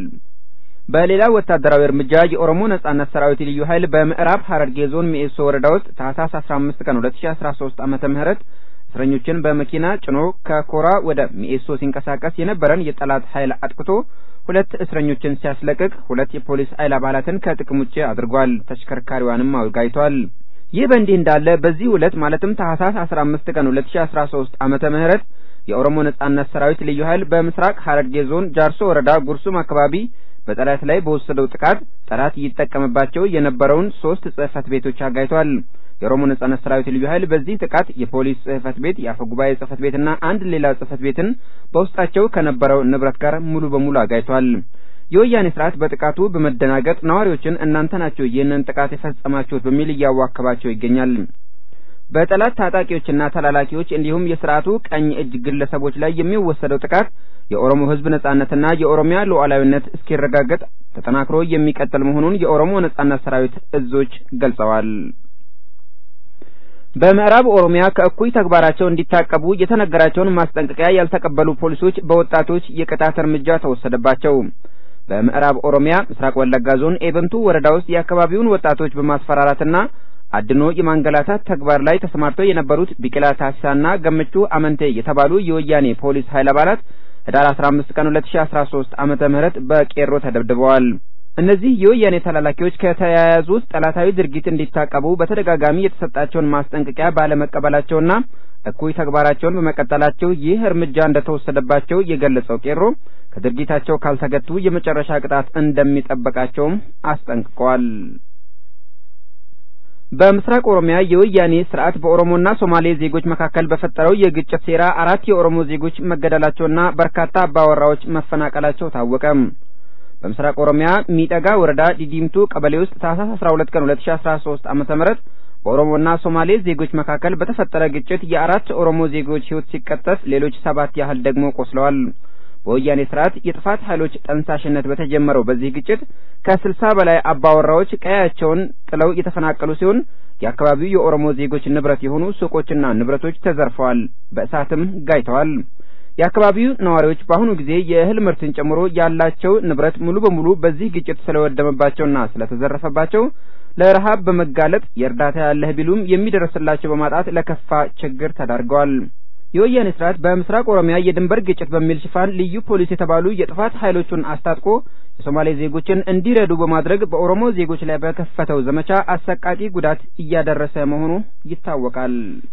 B: በሌላ ወታደራዊ እርምጃ የኦሮሞ ነጻነት ሰራዊት ልዩ ኃይል በምዕራብ ሐረርጌ ዞን ሚኤሶ ወረዳ ውስጥ ታህሳስ 15 ቀን 2013 ዓመተ ምህረት እስረኞችን በመኪና ጭኖ ከኮራ ወደ ሚኤሶ ሲንቀሳቀስ የነበረን የጠላት ኃይል አጥቅቶ 2 እስረኞችን ሲያስለቅቅ 2 የፖሊስ ኃይል አባላትን ከጥቅም ውጭ አድርጓል። ተሽከርካሪዋንም አውጋይቷል። ይህ በእንዲህ እንዳለ በዚህ ዕለት ማለትም ታህሳስ 15 ቀን 2013 ዓመተ ምህረት የኦሮሞ ነጻነት ሰራዊት ልዩ ኃይል በምስራቅ ሐረርጌ ዞን ጃርሶ ወረዳ ጉርሱም አካባቢ በጠላት ላይ በወሰደው ጥቃት ጠላት ይጠቀምባቸው የነበረውን 3 ጽሕፈት ቤቶች አጋይቷል። የኦሮሞ ነጻነት ሰራዊት ልዩ ኃይል በዚህ ጥቃት የፖሊስ ጽሕፈት ቤት፣ የአፈጉባኤ ጽሕፈት ቤትና አንድ ሌላ ጽሕፈት ቤትን በውስጣቸው ከነበረው ንብረት ጋር ሙሉ በሙሉ አጋይቷል። የወያኔ ስርዓት በጥቃቱ በመደናገጥ ነዋሪዎችን እናንተ ናችሁ ይህንን ጥቃት የፈጸማችሁት በሚል እያዋከባቸው ይገኛል። በጠላት ታጣቂዎችና ተላላኪዎች እንዲሁም የስርዓቱ ቀኝ እጅ ግለሰቦች ላይ የሚወሰደው ጥቃት የኦሮሞ ሕዝብ ነጻነትና የኦሮሚያ ሉዓላዊነት እስኪረጋገጥ ተጠናክሮ የሚቀጥል መሆኑን የኦሮሞ ነጻነት ሰራዊት እዞች ገልጸዋል። በምዕራብ ኦሮሚያ ከእኩይ ተግባራቸው እንዲታቀቡ የተነገራቸውን ማስጠንቀቂያ ያልተቀበሉ ፖሊሶች በወጣቶች የቅጣት እርምጃ ተወሰደባቸው። በምዕራብ ኦሮሚያ ምስራቅ ወለጋ ዞን ኤበንቱ ወረዳ ውስጥ የአካባቢውን ወጣቶች በማስፈራራትና አድኖ የማንገላታት ተግባር ላይ ተሰማርተው የነበሩት ቢቂላ ታሲሳና ገመቹ አመንቴ የተባሉ የወያኔ ፖሊስ ኃይል አባላት ህዳር 15 ቀን 2013 ዓመተ ምህረት በቄሮ ተደብድበዋል። እነዚህ የወያኔ ተላላኪዎች ከተያያዙት ጠላታዊ ድርጊት እንዲታቀቡ በተደጋጋሚ የተሰጣቸውን ማስጠንቀቂያ ባለመቀበላቸውና እኩይ ተግባራቸውን በመቀጠላቸው ይህ እርምጃ እንደተወሰደባቸው የገለጸው ቄሮ ከድርጊታቸው ካልተገቱ የመጨረሻ ቅጣት እንደሚጠብቃቸውም አስጠንቅቀዋል። በምስራቅ ኦሮሚያ የወያኔ ስርዓት በኦሮሞና ሶማሌ ዜጎች መካከል በፈጠረው የግጭት ሴራ 4 የኦሮሞ ዜጎች መገደላቸውና በርካታ አባወራዎች መፈናቀላቸው ታወቀ። በምስራቅ ኦሮሚያ ሚጠጋ ወረዳ ዲዲምቱ ቀበሌ ውስጥ ታህሳስ 12 ቀን 2013 ዓ.ም በኦሮሞና ሶማሌ ዜጎች መካከል በተፈጠረ ግጭት የ4 ኦሮሞ ዜጎች ሕይወት ሲቀጠፍ ሌሎች 7 ያህል ደግሞ ቆስለዋል። በወያኔ ስርዓት የጥፋት ኃይሎች ጠንሳሽነት በተጀመረው በዚህ ግጭት ከ60 በላይ አባወራዎች ቀያቸውን ጥለው የተፈናቀሉ ሲሆን የአካባቢው የኦሮሞ ዜጎች ንብረት የሆኑ ሱቆችና ንብረቶች ተዘርፈዋል፣ በእሳትም ጋይተዋል። የአካባቢው ነዋሪዎች በአሁኑ ጊዜ የእህል ምርትን ጨምሮ ያላቸው ንብረት ሙሉ በሙሉ በዚህ ግጭት ስለወደመባቸውና ስለተዘረፈባቸው ለረሃብ በመጋለጥ የእርዳታ ያለህ ቢሉም የሚደርስላቸው በማጣት ለከፋ ችግር ተዳርገዋል። የወያኔ ስርዓት በምስራቅ ኦሮሚያ የድንበር ግጭት በሚል ሽፋን ልዩ ፖሊስ የተባሉ የጥፋት ኃይሎቹን አስታጥቆ የሶማሌ ዜጎችን እንዲረዱ በማድረግ በኦሮሞ ዜጎች ላይ በከፈተው ዘመቻ አሰቃቂ ጉዳት እያደረሰ መሆኑ ይታወቃል።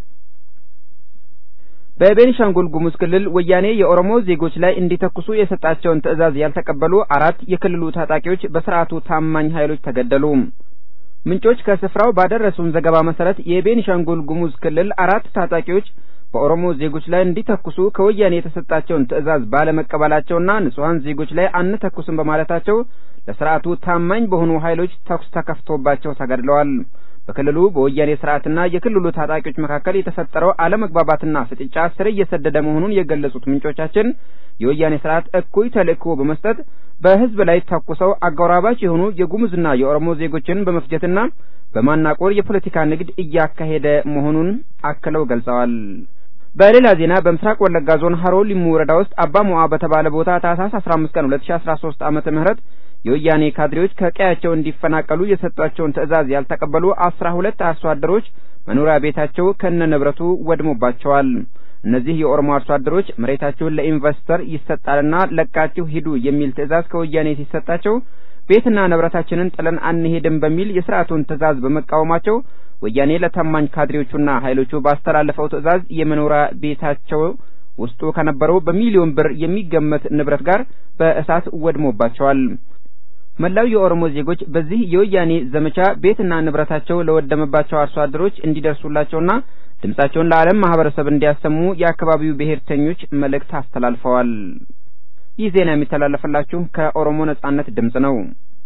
B: በቤኒሻንጉል ጉሙዝ ክልል ወያኔ የኦሮሞ ዜጎች ላይ እንዲተኩሱ የሰጣቸውን ትዕዛዝ ያልተቀበሉ 4 የክልሉ ታጣቂዎች በስርዓቱ ታማኝ ኃይሎች ተገደሉ። ምንጮች ከስፍራው ባደረሱን ዘገባ መሰረት የቤኒሻንጉል ጉሙዝ ክልል 4 ታጣቂዎች በኦሮሞ ዜጎች ላይ እንዲተኩሱ ከወያኔ የተሰጣቸውን ትዕዛዝ ባለመቀበላቸውና ንጹሃን ዜጎች ላይ አንተኩስም በማለታቸው ለስርዓቱ ታማኝ በሆኑ ኃይሎች ተኩስ ተከፍቶባቸው ተገድለዋል። በክልሉ በወያኔ ስርዓትና የክልሉ ታጣቂዎች መካከል የተፈጠረው አለመግባባትና ፍጥጫ ስር እየሰደደ መሆኑን የገለጹት ምንጮቻችን የወያኔ ስርዓት እኩይ ተልእኮ በመስጠት በህዝብ ላይ ተኩሰው አጎራባች የሆኑ የጉሙዝና የኦሮሞ ዜጎችን በመፍጀትና በማናቆር የፖለቲካ ንግድ እያካሄደ መሆኑን አክለው ገልጸዋል። በሌላ ዜና በምስራቅ ወለጋ ዞን ሀሮ ሊሙ ወረዳ ውስጥ አባ ሞአ በተባለ ቦታ ታህሳስ 15 ቀን 2013 ዓመተ ምህረት የወያኔ ካድሬዎች ከቀያቸው እንዲፈናቀሉ የሰጧቸውን ትዕዛዝ ያልተቀበሉ 12 አርሶ አደሮች መኖሪያ ቤታቸው ከነንብረቱ ወድሞባቸዋል። እነዚህ የኦሮሞ አርሶ አደሮች መሬታቸውን ለኢንቨስተር ይሰጣልና ለቃችሁ ሂዱ የሚል ትዕዛዝ ከወያኔ ሲሰጣቸው ቤትና ንብረታችንን ጥለን አንሄድም በሚል የሥርዓቱን ትዕዛዝ በመቃወማቸው ወያኔ ለታማኝ ካድሬዎቹና ኃይሎቹ ባስተላለፈው ትዕዛዝ የመኖሪያ ቤታቸው ውስጡ ከነበረው በሚሊዮን ብር የሚገመት ንብረት ጋር በእሳት ወድሞባቸዋል። መላው የኦሮሞ ዜጎች በዚህ የወያኔ ዘመቻ ቤትና ንብረታቸው ለወደመባቸው አርሶ አደሮች እንዲደርሱላቸውና ድምጻቸውን ለዓለም ማህበረሰብ እንዲያሰሙ የአካባቢው ብሔርተኞች መልእክት አስተላልፈዋል። ይህ ዜና የሚተላለፍላችሁ ከኦሮሞ ነጻነት ድምጽ ነው።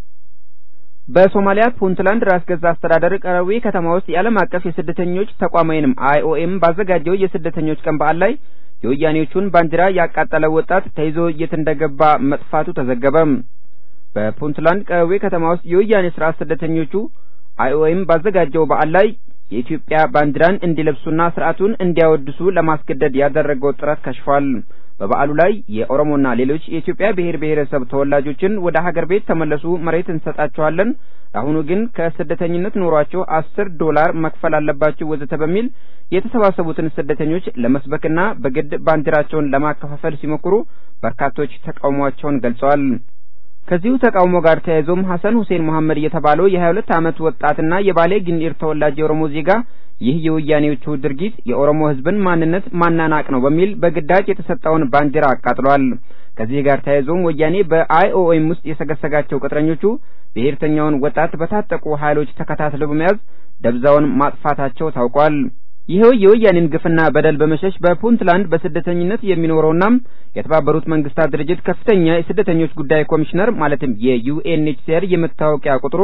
B: በሶማሊያ ፑንትላንድ ራስ ገዝ አስተዳደር ቀረዌ ከተማ ውስጥ የዓለም አቀፍ የስደተኞች ተቋም ወይንም IOM ባዘጋጀው የስደተኞች ቀን በዓል ላይ የወያኔዎቹን ባንዲራ ያቃጠለ ወጣት ተይዞ የት እንደገባ መጥፋቱ ተዘገበ። በፑንትላንድ ቀረዌ ከተማ ውስጥ የወያኔ ስርዓት ስደተኞቹ IOM ባዘጋጀው በዓል ላይ የኢትዮጵያ ባንዲራን እንዲለብሱና ስርዓቱን እንዲያወድሱ ለማስገደድ ያደረገው ጥረት ከሽፏል። በበዓሉ ላይ የኦሮሞና ሌሎች የኢትዮጵያ ብሔረሰብ ተወላጆችን ወደ ሀገር ቤት ተመለሱ፣ መሬት እንሰጣቸዋለን፣ አሁኑ ግን ከስደተኝነት ኖሯቸው $10 መክፈል አለባችሁ ወዘተ በሚል የተሰባሰቡትን ስደተኞች ለመስበክና በግድ ባንዲራቸውን ለማከፋፈል ሲሞክሩ በርካቶች ተቃውሟቸውን ገልጸዋል። ከዚሁ ተቃውሞ ጋር ተያይዞም ሐሰን ሁሴን መሐመድ የተባለው የ22 ዓመት ወጣትና የባሌ ግንኢር ተወላጅ የኦሮሞ ዜጋ ይህ የወያኔዎቹ ድርጊት የኦሮሞ ሕዝብን ማንነት ማናናቅ ነው በሚል በግዳጅ የተሰጠውን ባንዲራ አቃጥሏል። ከዚህ ጋር ተያይዞም ወያኔ በIOM ውስጥ የሰገሰጋቸው ቅጥረኞቹ ብሔርተኛውን ወጣት በታጠቁ ኃይሎች ተከታትለው በመያዝ ደብዛውን ማጥፋታቸው ታውቋል። ይሄው የወያኔን ግፍና በደል በመሸሽ በፑንትላንድ በስደተኝነት የሚኖረውና የተባበሩት መንግስታት ድርጅት ከፍተኛ የስደተኞች ጉዳይ ኮሚሽነር ማለትም የUNHCR የመታወቂያ ቁጥሩ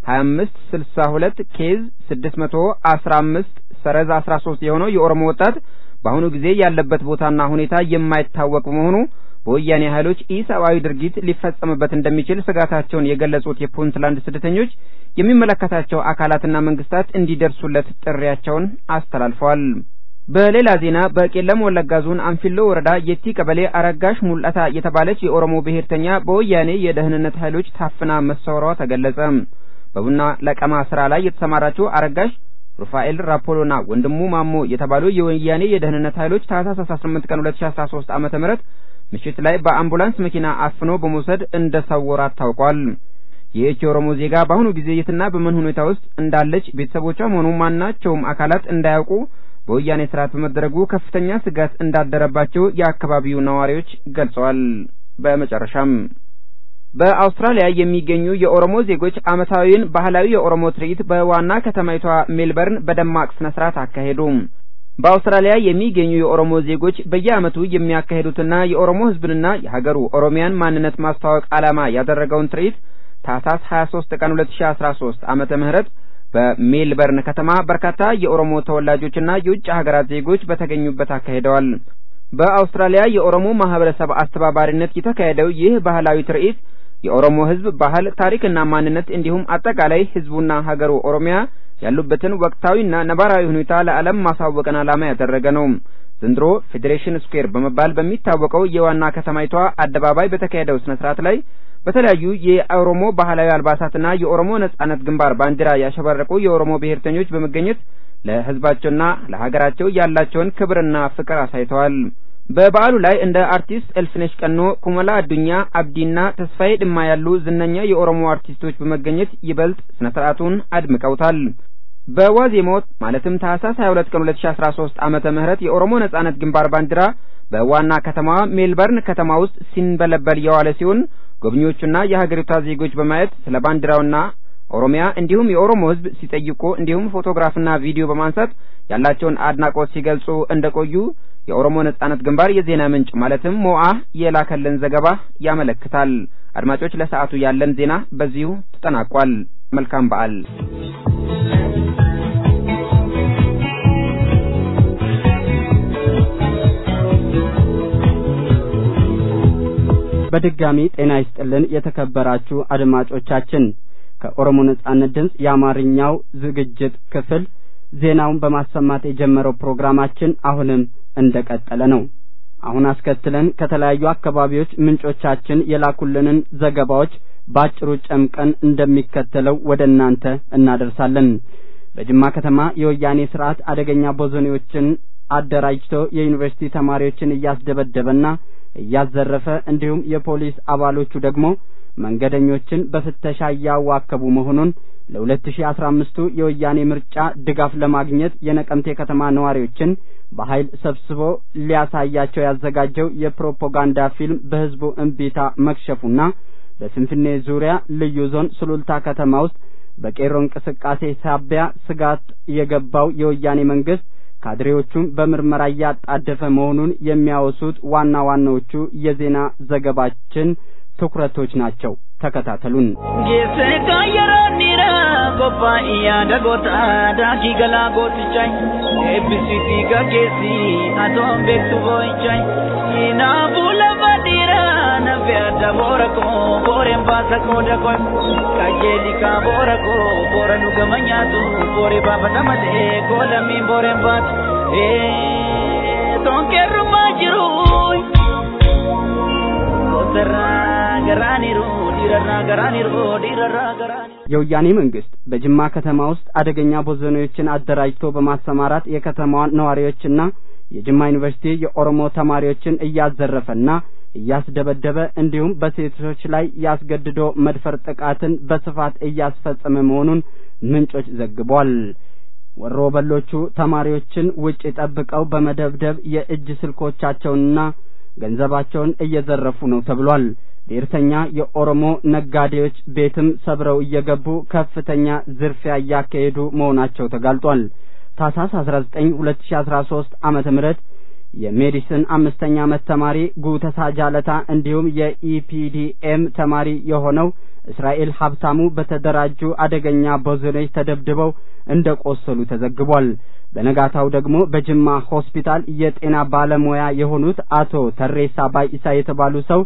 B: 2562 ኬዝ 615/13 የሆነው የኦሮሞ ወጣት በአሁኑ ጊዜ ያለበት ቦታና ሁኔታ የማይታወቅ በመሆኑ በወያኔ ኃይሎች ኢሰብአዊ ድርጊት ሊፈጸምበት እንደሚችል ስጋታቸውን የገለጹት የፑንትላንድ ስደተኞች የሚመለከታቸው አካላትና መንግስታት እንዲደርሱለት ጥሪያቸውን አስተላልፈዋል። በሌላ ዜና በቄለም ወለጋ ዞን አንፊሎ ወረዳ የቲ ቀበሌ አረጋሽ ሙልአታ የተባለች የኦሮሞ ብሔርተኛ በወያኔ የደህንነት ኃይሎች ታፍና መሰወሯ ተገለጸ። በቡና ለቀማ ስራ ላይ የተሰማራችው አረጋሽ ሩፋኤል ራፖሎና ወንድሙ ማሞ የተባሉ የወያኔ የደህንነት ኃይሎች ታህሳስ 18 ቀን 2013 ዓ.ም ምሽት ላይ በአምቡላንስ መኪና አፍኖ በመውሰድ እንደሰወራት ታውቋል። ይህች የኦሮሞ ዜጋ በአሁኑ ጊዜ የትና በምን ሁኔታ ውስጥ እንዳለች ቤተሰቦቿም ሆኑ ማናቸውም አካላት እንዳያውቁ በወያኔ ስርዓት በመደረጉ ከፍተኛ ስጋት እንዳደረባቸው የአካባቢው ነዋሪዎች ገልጸዋል። በመጨረሻም በአውስትራሊያ የሚገኙ የኦሮሞ ዜጎች ዓመታዊውን ባህላዊ የኦሮሞ ትርኢት በዋና ከተማይቷ ሜልበርን በደማቅ ስነ ስርዓት አካሄዱ። በአውስትራሊያ የሚገኙ የኦሮሞ ዜጎች በየዓመቱ የሚያካሂዱትና የኦሮሞ ሕዝብንና የሀገሩ ኦሮሚያን ማንነት ማስተዋወቅ ዓላማ ያደረገውን ትርኢት ታህሳስ 23 ቀን 2013 ዓመተ ምህረት በሜልበርን ከተማ በርካታ የኦሮሞ ተወላጆችና የውጭ ሀገራት ዜጎች በተገኙበት አካሂደዋል። በአውስትራሊያ የኦሮሞ ማህበረሰብ አስተባባሪነት የተካሄደው ይህ ባህላዊ ትርኢት የኦሮሞ ሕዝብ ባህል፣ ታሪክና ማንነት እንዲሁም አጠቃላይ ሕዝቡና ሀገሩ ኦሮሚያ ያሉበትን ወቅታዊና ነባራዊ ሁኔታ ለዓለም ማሳወቅን ዓላማ ያደረገ ነው። ዘንድሮ ፌዴሬሽን ስኩዌር በመባል በሚታወቀው የዋና ከተማይቷ አደባባይ በተካሄደው ስነ ስርዓት ላይ በተለያዩ የኦሮሞ ባህላዊ አልባሳትና የኦሮሞ ነጻነት ግንባር ባንዲራ ያሸበረቁ የኦሮሞ ብሔርተኞች በመገኘት ለሕዝባቸውና ለሀገራቸው ያላቸውን ክብርና ፍቅር አሳይተዋል። በበዓሉ ላይ እንደ አርቲስት እልፍነሽ ቀኖ፣ ኩመላ አዱኛ፣ አብዲና ተስፋዬ ድማ ያሉ ዝነኛ የኦሮሞ አርቲስቶች በመገኘት ይበልጥ ስነ ስርዓቱን አድምቀውታል። በዋዜማው ማለትም ታህሳስ 22 ቀን 2013 ዓመተ ምህረት የኦሮሞ ነጻነት ግንባር ባንዲራ በዋና ከተማዋ ሜልበርን ከተማ ውስጥ ሲንበለበል የዋለ ሲሆን ጎብኚዎችና የሀገሪቷ ዜጎች በማየት ስለ ባንዲራውና ኦሮሚያ እንዲሁም የኦሮሞ ሕዝብ ሲጠይቁ እንዲሁም ፎቶግራፍና ቪዲዮ በማንሳት ያላቸውን አድናቆት ሲገልጹ እንደቆዩ የኦሮሞ ነጻነት ግንባር የዜና ምንጭ ማለትም ሞአ የላከልን ዘገባ ያመለክታል። አድማጮች፣ ለሰዓቱ ያለን ዜና በዚሁ ተጠናቋል። መልካም በዓል።
H: በድጋሚ ጤና ይስጥልን የተከበራችሁ አድማጮቻችን። ከኦሮሞ ነጻነት ድምጽ የአማርኛው ዝግጅት ክፍል ዜናውን በማሰማት የጀመረው ፕሮግራማችን አሁንም እንደቀጠለ ነው። አሁን አስከትለን ከተለያዩ አካባቢዎች ምንጮቻችን የላኩልንን ዘገባዎች ባጭሩ ጨምቀን እንደሚከተለው ወደ እናንተ እናደርሳለን። በጅማ ከተማ የወያኔ ስርዓት አደገኛ ቦዘኔዎችን አደራጅቶ የዩኒቨርሲቲ ተማሪዎችን እያስደበደበና እያዘረፈ እንዲሁም የፖሊስ አባሎቹ ደግሞ መንገደኞችን በፍተሻ ያዋከቡ መሆኑን ለ2015ቱ የወያኔ ምርጫ ድጋፍ ለማግኘት የነቀምቴ ከተማ ነዋሪዎችን በኃይል ሰብስቦ ሊያሳያቸው ያዘጋጀው የፕሮፓጋንዳ ፊልም በህዝቡ እንቢታ መክሸፉና በስንፍኔ ዙሪያ ልዩ ዞን ሱሉልታ ከተማ ውስጥ በቄሮ እንቅስቃሴ ሳቢያ ስጋት የገባው የወያኔ መንግስት ካድሬዎቹን በምርመራ ያጣደፈ መሆኑን የሚያወሱት ዋና ዋናዎቹ የዜና ዘገባችን ትኩረቶች ናቸው። ተከታተሉን። የወያኔ መንግስት በጅማ ከተማ ውስጥ አደገኛ ቦዘኔዎችን አደራጅቶ በማሰማራት የከተማዋን ነዋሪዎችና የጅማ ዩኒቨርሲቲ የኦሮሞ ተማሪዎችን እያዘረፈና እያስደበደበ እንዲሁም በሴቶች ላይ ያስገድዶ መድፈር ጥቃትን በስፋት እያስፈጸመ መሆኑን ምንጮች ዘግቧል። ወሮበሎቹ ተማሪዎችን ውጪ ጠብቀው በመደብደብ የእጅ ስልኮቻቸውንና ገንዘባቸውን እየዘረፉ ነው ተብሏል። ብሔርተኛ የኦሮሞ ነጋዴዎች ቤትም ሰብረው እየገቡ ከፍተኛ ዝርፊያ እያካሄዱ መሆናቸው ተጋልጧል። ታህሳስ 19 2013 ዓመተ ምህረት የሜዲሲን 5ኛ ዓመት ተማሪ ጉተሳ ጃለታ እንዲሁም የኢፒዲኤም ተማሪ የሆነው እስራኤል ሀብታሙ በተደራጁ አደገኛ ቦዘኔዎች ተደብድበው እንደቆሰሉ ተዘግቧል። በነጋታው ደግሞ በጅማ ሆስፒታል የጤና ባለሙያ የሆኑት አቶ ተሬሳ ባይሳ የተባሉ ሰው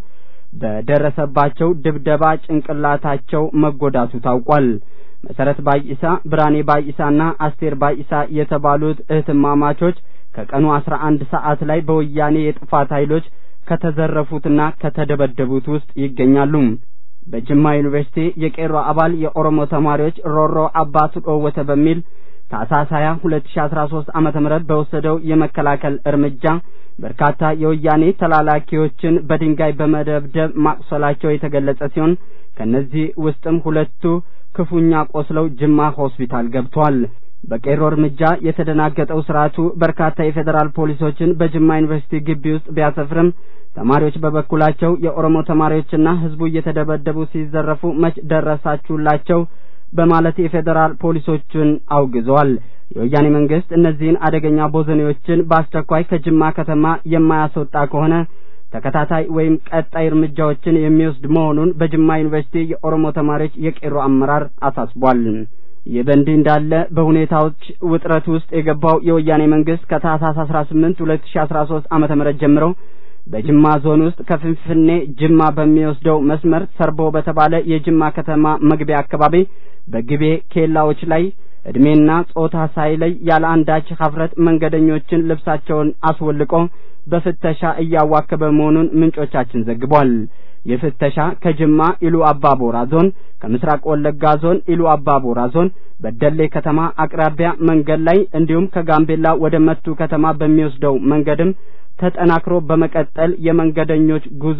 H: በደረሰባቸው ድብደባ ጭንቅላታቸው መጎዳቱ ታውቋል። መሰረት ባይሳ፣ ብራኔ ባይሳና አስቴር ባይሳ የተባሉት እህትማማቾች ከቀኑ 11 ሰዓት ላይ በወያኔ የጥፋት ኃይሎች ከተዘረፉትና ከተደበደቡት ውስጥ ይገኛሉ። በጅማ ዩኒቨርሲቲ የቄሮ አባል የኦሮሞ ተማሪዎች ሮሮ አባቱ ኦወተ በሚል ታህሳስ 20 2013 ዓመተ ምህረት በወሰደው የመከላከል እርምጃ በርካታ የወያኔ ተላላኪዎችን በድንጋይ በመደብደብ ማቁሰላቸው የተገለጸ ሲሆን ከነዚህ ውስጥም ሁለቱ ክፉኛ ቆስለው ጅማ ሆስፒታል ገብቷል። በቄሮ እርምጃ የተደናገጠው ስርዓቱ በርካታ የፌዴራል ፖሊሶችን በጅማ ዩኒቨርሲቲ ግቢ ውስጥ ቢያሰፍርም ተማሪዎች በበኩላቸው የኦሮሞ ተማሪዎችና ህዝቡ እየተደበደቡ ሲዘረፉ መች ደረሳችሁላቸው በማለት የፌዴራል ፖሊሶችን አውግዘዋል። የወያኔ መንግስት እነዚህን አደገኛ ቦዘኔዎችን በአስቸኳይ ከጅማ ከተማ የማያስወጣ ከሆነ ተከታታይ ወይም ቀጣይ እርምጃዎችን የሚወስድ መሆኑን በጅማ ዩኒቨርሲቲ የኦሮሞ ተማሪዎች የቄሮ አመራር አሳስቧል። ይህ በእንዲህ እንዳለ በሁኔታዎች ውጥረት ውስጥ የገባው የወያኔ መንግስት ከታህሳስ 18 2013 ዓ.ም ጀምሮ በጅማ ዞን ውስጥ ከፍንፍኔ ጅማ በሚወስደው መስመር ሰርቦ በተባለ የጅማ ከተማ መግቢያ አካባቢ በግቤ ኬላዎች ላይ እድሜና ጾታ ሳይለይ ያለ አንዳች ሀፍረት መንገደኞችን ልብሳቸውን አስወልቆ በፍተሻ እያዋከበ መሆኑን ምንጮቻችን ዘግቧል። የፍተሻ ከጅማ ኢሉ አባቦራ ዞን፣ ከምስራቅ ወለጋ ዞን ኢሉ አባቦራ ዞን በደሌ ከተማ አቅራቢያ መንገድ ላይ እንዲሁም ከጋምቤላ ወደ መቱ ከተማ በሚወስደው መንገድም ተጠናክሮ በመቀጠል የመንገደኞች ጉዞ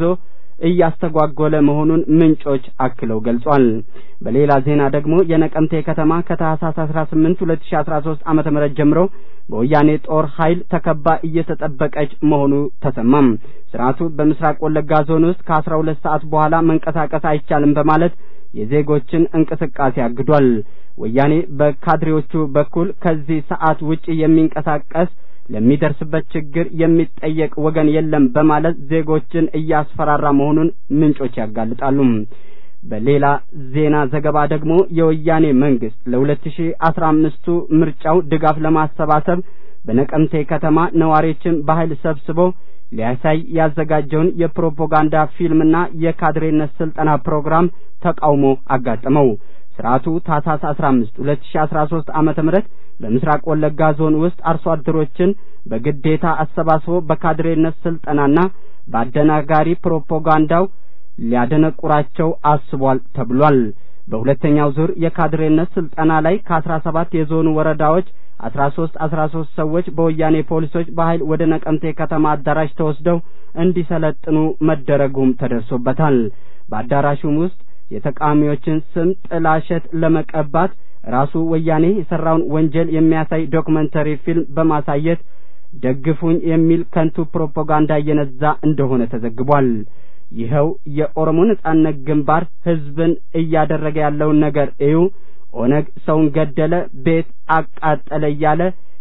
H: እያስተጓጎለ መሆኑን ምንጮች አክለው ገልጿል። በሌላ ዜና ደግሞ የነቀምቴ ከተማ ከታህሳስ 18 2013 ዓ.ም ጀምሮ በወያኔ ጦር ኃይል ተከባ እየተጠበቀች መሆኑ ተሰማም። ስርዓቱ በምስራቅ ወለጋ ዞን ውስጥ ከ12 ሰዓት በኋላ መንቀሳቀስ አይቻልም በማለት የዜጎችን እንቅስቃሴ አግዷል። ወያኔ በካድሬዎቹ በኩል ከዚህ ሰዓት ውጪ የሚንቀሳቀስ ለሚደርስበት ችግር የሚጠየቅ ወገን የለም በማለት ዜጎችን እያስፈራራ መሆኑን ምንጮች ያጋልጣሉ። በሌላ ዜና ዘገባ ደግሞ የወያኔ መንግስት ለ2015 ምርጫው ድጋፍ ለማሰባሰብ በነቀምቴ ከተማ ነዋሪዎችን በኃይል ሰብስቦ ሊያሳይ ያዘጋጀውን የፕሮፓጋንዳ ፊልምና የካድሬነት ስልጠና ፕሮግራም ተቃውሞ አጋጠመው። ስርዓቱ ታህሳስ 15 2013 ዓ.ም በምስራቅ ወለጋ ዞን ውስጥ አርሶ አደሮችን በግዴታ አሰባስቦ በካድሬነት ስልጠናና በአደናጋሪ ፕሮፓጋንዳው ሊያደነቁራቸው አስቧል ተብሏል። በሁለተኛው ዙር የካድሬነት ስልጠና ላይ ከ17 የዞኑ ወረዳዎች 13 ሰዎች በወያኔ ፖሊሶች በኃይል ወደ ነቀምቴ ከተማ አዳራሽ ተወስደው እንዲሰለጥኑ መደረጉም ተደርሶበታል። በአዳራሹም ውስጥ የተቃዋሚዎችን ስም ጥላሸት ለመቀባት ራሱ ወያኔ የሰራውን ወንጀል የሚያሳይ ዶክመንተሪ ፊልም በማሳየት ደግፉኝ የሚል ከንቱ ፕሮፓጋንዳ እየነዛ እንደሆነ ተዘግቧል። ይኸው የኦሮሞ ነጻነት ግንባር ህዝብን እያደረገ ያለውን ነገር እዩ፣ ኦነግ ሰውን ገደለ፣ ቤት አቃጠለ እያለ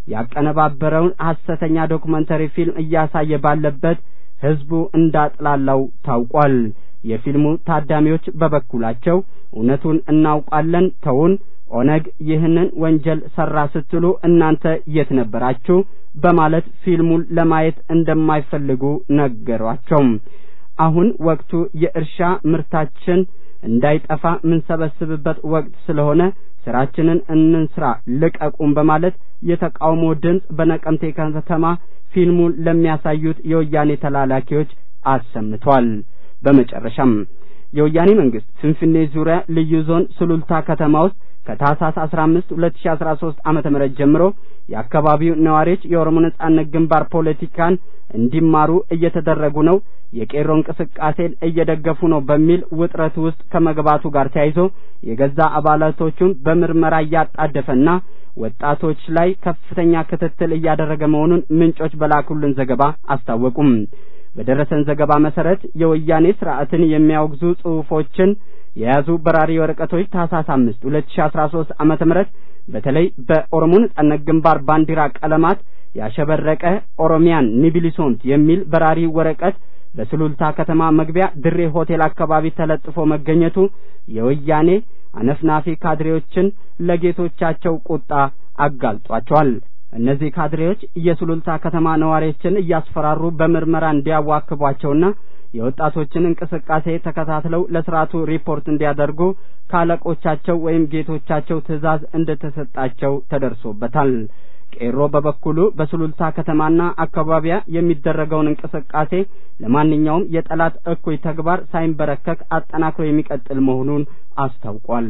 H: ያቀነባበረውን ሐሰተኛ ዶክመንተሪ ፊልም እያሳየ ባለበት ህዝቡ እንዳጥላላው ታውቋል። የፊልሙ ታዳሚዎች በበኩላቸው እውነቱን እናውቃለን፣ ተውን፣ ኦነግ ይህንን ወንጀል ሰራ ስትሉ እናንተ የት ነበራችሁ በማለት ፊልሙን ለማየት እንደማይፈልጉ ነገሯቸው። አሁን ወቅቱ የእርሻ ምርታችን እንዳይጠፋ ምንሰበስብበት ወቅት ስለሆነ ስራችንን እንስራ ልቀቁም በማለት የተቃውሞ ድምጽ በነቀምቴ ከተማ ፊልሙን ለሚያሳዩት የወያኔ ተላላኪዎች አሰምቷል። በመጨረሻም የወያኔ መንግስት ፍንፍኔ ዙሪያ ልዩ ዞን ሱሉልታ ከተማ ውስጥ ከታህሳስ 15 2013 ዓ.ም ጀምሮ የአካባቢው ነዋሪዎች የኦሮሞ ነጻነት ግንባር ፖለቲካን እንዲማሩ እየተደረጉ ነው፣ የቄሮ እንቅስቃሴን እየደገፉ ነው በሚል ውጥረት ውስጥ ከመግባቱ ጋር ተያይዞ የገዛ አባላቶቹን በምርመራ እያጣደፈና ወጣቶች ላይ ከፍተኛ ክትትል እያደረገ መሆኑን ምንጮች በላኩልን ዘገባ አስታወቁም። በደረሰን ዘገባ መሰረት የወያኔ ስርዓትን የሚያወግዙ ጽሑፎችን የያዙ በራሪ ወረቀቶች ታህሳስ 5 2013 ዓ.ም በተለይ በኦሮሞ ነጻነት ግንባር ባንዲራ ቀለማት ያሸበረቀ ኦሮሚያን ኒቢሊሶንት የሚል በራሪ ወረቀት በሱሉልታ ከተማ መግቢያ ድሬ ሆቴል አካባቢ ተለጥፎ መገኘቱ የወያኔ አነፍናፊ ካድሬዎችን ለጌቶቻቸው ቁጣ አጋልጧቸዋል። እነዚህ ካድሬዎች የሱሉልታ ከተማ ነዋሪዎችን እያስፈራሩ በምርመራ እንዲያዋክቧቸውና የወጣቶችን እንቅስቃሴ ተከታትለው ለስርዓቱ ሪፖርት እንዲያደርጉ ካለቆቻቸው ወይም ጌቶቻቸው ትዕዛዝ እንደተሰጣቸው ተደርሶበታል። ቄሮ በበኩሉ በሱሉልታ ከተማና አካባቢያ የሚደረገውን እንቅስቃሴ ለማንኛውም የጠላት እኩይ ተግባር ሳይንበረከክ አጠናክሮ የሚቀጥል መሆኑን አስታውቋል።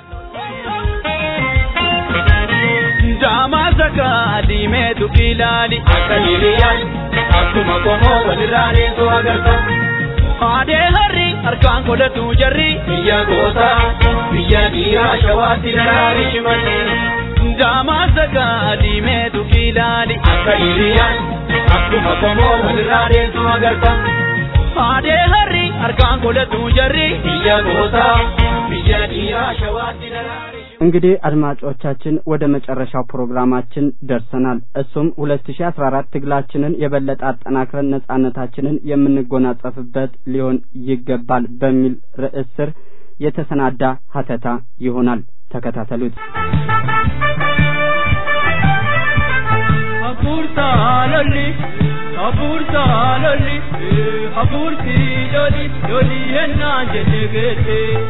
I: ዳማዘጋ ዲሜቱ ኪላሊ አከሊሊያን አኩማ ቆሞ ወልራኔ ሶአገርታ አዴ ሀሪ አርካን ኮለቱ ጀሪ ብያ ጎሳ ብያ ዲራ ሸዋቲ ነራሪ ሽመኒ Damasaka dimetu kilali akairiyan akkuma komoo walirraa deemtu agarta. Ade harri harkaan godhatu jarri biyya gootaa biyya dhiiraa shawaatti daraare.
H: እንግዲህ አድማጮቻችን ወደ መጨረሻው ፕሮግራማችን ደርሰናል። እሱም 2014 ትግላችንን የበለጠ አጠናክረን ነጻነታችንን የምንጎናጸፍበት ሊሆን ይገባል በሚል ርዕስ ስር የተሰናዳ ሀተታ ይሆናል። ተከታተሉት።
I: Aburti loli henna jedegete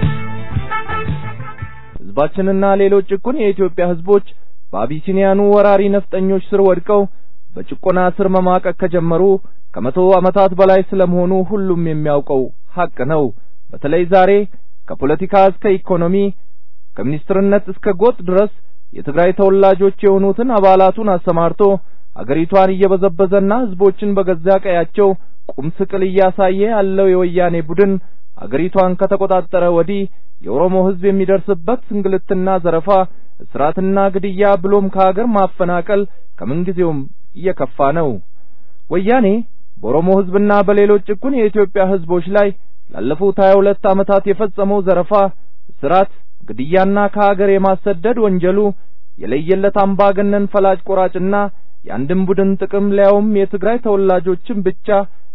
C: ህዝባችንና ሌሎች ጭቁን የኢትዮጵያ ህዝቦች በአቢሲኒያኑ ወራሪ ነፍጠኞች ስር ወድቀው በጭቆና ስር መማቀቅ ከጀመሩ ከመቶ ዓመታት በላይ ስለመሆኑ ሁሉም የሚያውቀው ሐቅ ነው። በተለይ ዛሬ ከፖለቲካ እስከ ኢኮኖሚ ከሚኒስትርነት እስከ ጎጥ ድረስ የትግራይ ተወላጆች የሆኑትን አባላቱን አሰማርቶ አገሪቷን እየበዘበዘና ህዝቦችን በገዛ ቀያቸው ቁም ስቅል እያሳየ ያለው የወያኔ ቡድን አገሪቷን ከተቆጣጠረ ወዲህ የኦሮሞ ህዝብ የሚደርስበት እንግልትና ዘረፋ፣ እስራትና ግድያ ብሎም ከሀገር ማፈናቀል ከምንጊዜውም እየከፋ ነው። ወያኔ በኦሮሞ ህዝብና በሌሎች ጭቁን የኢትዮጵያ ህዝቦች ላይ ላለፉት 22 ዓመታት የፈጸመው ዘረፋ፣ እስራት፣ ግድያና ከሀገር የማሰደድ ወንጀሉ የለየለት አምባገነን ፈላጭ ቆራጭና የአንድን ቡድን ጥቅም ሊያውም የትግራይ ተወላጆችን ብቻ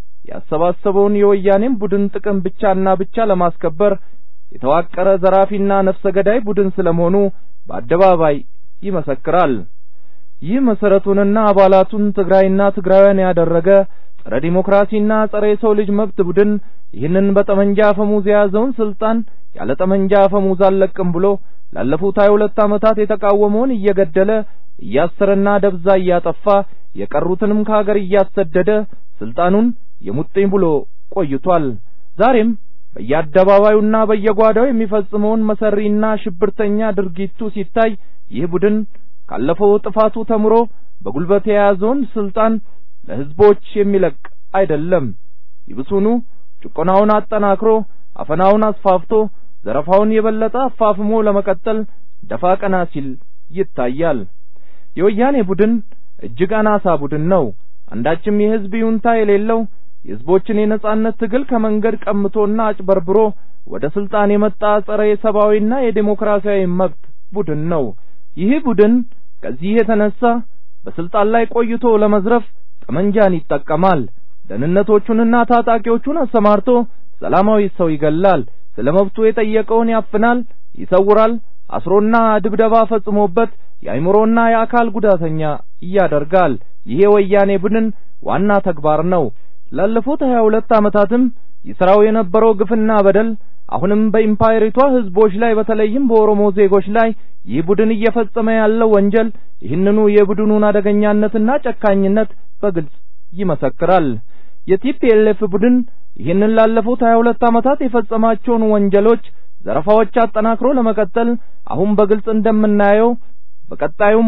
C: ያሰባሰበውን የወያኔን ቡድን ጥቅም ብቻና ብቻ ለማስከበር የተዋቀረ ዘራፊና ነፍሰ ገዳይ ቡድን ስለመሆኑ በአደባባይ ይመሰክራል። ይህ መሰረቱንና አባላቱን ትግራይና ትግራውያን ያደረገ ጸረ ዲሞክራሲና ጸረ የሰው ልጅ መብት ቡድን ይህንን በጠመንጃ አፈሙዝ የያዘውን ስልጣን ያለ ጠመንጃ አፈሙዝ አልለቅም ብሎ ላለፉት 22 ዓመታት የተቃወመውን እየገደለ እያሰረና ደብዛ እያጠፋ የቀሩትንም ከሀገር እያሰደደ ስልጣኑን የሙጥኝ ብሎ ቆይቷል። ዛሬም በየአደባባዩና በየጓዳው የሚፈጽመውን መሰሪና ሽብርተኛ ድርጊቱ ሲታይ ይህ ቡድን ካለፈው ጥፋቱ ተምሮ በጉልበት የያዘውን ስልጣን ለህዝቦች የሚለቅ አይደለም። ይብሱኑ ጭቆናውን አጠናክሮ አፈናውን አስፋፍቶ ዘረፋውን የበለጠ አፋፍሞ ለመቀጠል ደፋ ቀና ሲል ይታያል። የወያኔ ቡድን እጅግ አናሳ ቡድን ነው። አንዳችም የህዝብ ይሁንታ የሌለው የህዝቦችን የነጻነት ትግል ከመንገድ ቀምቶና አጭበርብሮ ወደ ስልጣን የመጣ ጸረ የሰብአዊና የዲሞክራሲያዊ መብት ቡድን ነው። ይህ ቡድን ከዚህ የተነሳ በስልጣን ላይ ቆይቶ ለመዝረፍ ጠመንጃን ይጠቀማል። ደህንነቶቹንና ታጣቂዎቹን አሰማርቶ ሰላማዊ ሰው ይገላል። ስለመብቱ የጠየቀውን ያፍናል፣ ይሰውራል፣ አስሮና ድብደባ ፈጽሞበት የአይምሮና የአካል ጉዳተኛ ያደርጋል። ይሄ ወያኔ ቡድን ዋና ተግባር ነው። ላለፉት 22 ዓመታትም ይሰራው የነበረው ግፍና በደል አሁንም በኢምፓየሪቷ ህዝቦች ላይ በተለይም በኦሮሞ ዜጎች ላይ ይህ ቡድን እየፈጸመ ያለው ወንጀል ይህንኑ የቡድኑን አደገኛነትና ጨካኝነት በግልጽ ይመሰክራል። የቲፒኤልኤፍ ቡድን ይህንን ላለፉት 22 ዓመታት የፈጸማቸውን ወንጀሎች፣ ዘረፋዎች አጠናክሮ ለመቀጠል አሁን በግልጽ እንደምናየው በቀጣዩም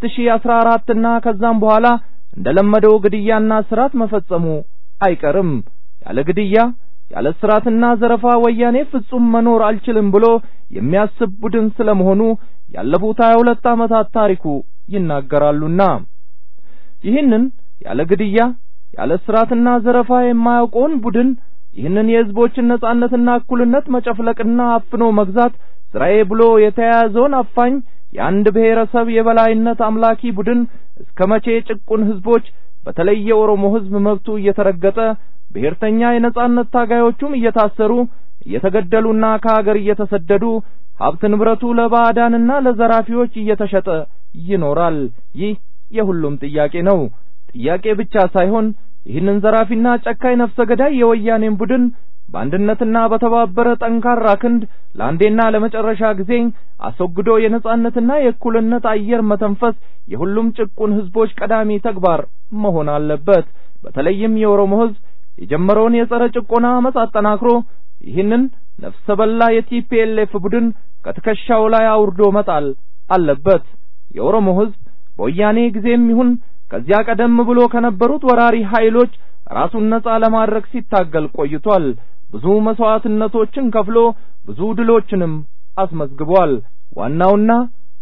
C: 2014 እና ከዛም በኋላ እንደለመደው ግድያና ስራት መፈጸሙ አይቀርም። ያለ ግድያ ያለ ስራትና ዘረፋ ወያኔ ፍጹም መኖር አልችልም ብሎ የሚያስብ ቡድን ስለመሆኑ ያለፉት 22 ዓመታት ታሪኩ ይናገራሉና ይህንን ያለ ግድያ ያለ ስራትና ዘረፋ የማያውቀውን ቡድን ይህንን የህዝቦችን ነጻነትና እኩልነት መጨፍለቅና አፍኖ መግዛት ስራዬ ብሎ የተያያዘውን አፋኝ የአንድ ብሔረሰብ የበላይነት አምላኪ ቡድን እስከመቼ ጭቁን ህዝቦች በተለይ የኦሮሞ ህዝብ መብቱ እየተረገጠ ብሔርተኛ የነጻነት ታጋዮቹም እየታሰሩ እየተገደሉና ከሀገር እየተሰደዱ ሀብት ንብረቱ ለባዕዳንና ለዘራፊዎች እየተሸጠ ይኖራል? ይህ የሁሉም ጥያቄ ነው። ጥያቄ ብቻ ሳይሆን ይህንን ዘራፊና ጨካኝ ነፍሰ ገዳይ የወያኔን ቡድን በአንድነትና በተባበረ ጠንካራ ክንድ ለአንዴና ለመጨረሻ ጊዜ አስወግዶ የነጻነትና የእኩልነት አየር መተንፈስ የሁሉም ጭቁን ህዝቦች ቀዳሚ ተግባር መሆን አለበት። በተለይም የኦሮሞ ህዝብ የጀመረውን የጸረ ጭቆና አመጽ አጠናክሮ ይህንን ነፍሰ በላ የቲፒኤልኤፍ ቡድን ከትከሻው ላይ አውርዶ መጣል አለበት። የኦሮሞ ህዝብ በወያኔ ጊዜም ይሁን ከዚያ ቀደም ብሎ ከነበሩት ወራሪ ኃይሎች ራሱን ነጻ ለማድረግ ሲታገል ቆይቷል። ብዙ መስዋዕትነቶችን ከፍሎ ብዙ ድሎችንም አስመዝግቧል። ዋናውና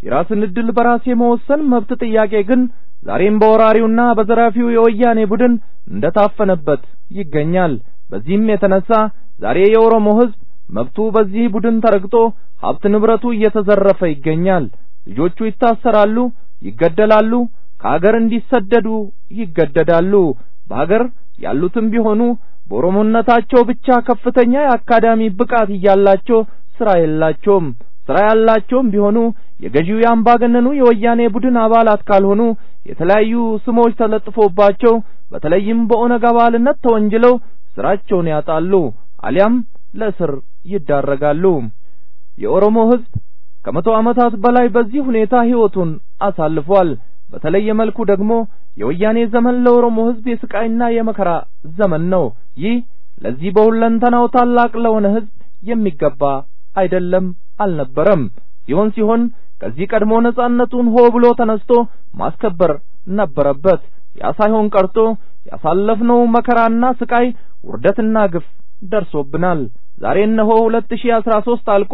C: የራስን ዕድል በራስ የመወሰን መብት ጥያቄ ግን ዛሬም በወራሪውና በዘራፊው የወያኔ ቡድን እንደታፈነበት ይገኛል። በዚህም የተነሳ ዛሬ የኦሮሞ ሕዝብ መብቱ በዚህ ቡድን ተረግጦ ሀብት ንብረቱ እየተዘረፈ ይገኛል። ልጆቹ ይታሰራሉ፣ ይገደላሉ፣ ከሀገር እንዲሰደዱ ይገደዳሉ። በሀገር ያሉትም ቢሆኑ በኦሮሞነታቸው ብቻ ከፍተኛ የአካዳሚ ብቃት እያላቸው ስራ የላቸውም። ስራ ያላቸውም ቢሆኑ የገዢው የአምባገነኑ የወያኔ ቡድን አባላት ካልሆኑ የተለያዩ ስሞች ተለጥፎባቸው በተለይም በኦነግ አባልነት ተወንጅለው ስራቸውን ያጣሉ አሊያም ለእስር ይዳረጋሉ። የኦሮሞ ሕዝብ ከመቶ ዓመታት በላይ በዚህ ሁኔታ ህይወቱን አሳልፏል። በተለየ መልኩ ደግሞ የወያኔ ዘመን ለኦሮሞ ሕዝብ የስቃይና የመከራ ዘመን ነው። ይህ ለዚህ በሁለንተናው ታላቅ ለሆነ ሕዝብ የሚገባ አይደለም፣ አልነበረም። ሲሆን ከዚህ ቀድሞ ነጻነቱን ሆ ብሎ ተነስቶ ማስከበር ነበረበት። ያ ሳይሆን ቀርቶ ያሳለፍነው መከራና ስቃይ ውርደትና ግፍ ደርሶብናል። ዛሬ እነሆ 2013 አልቆ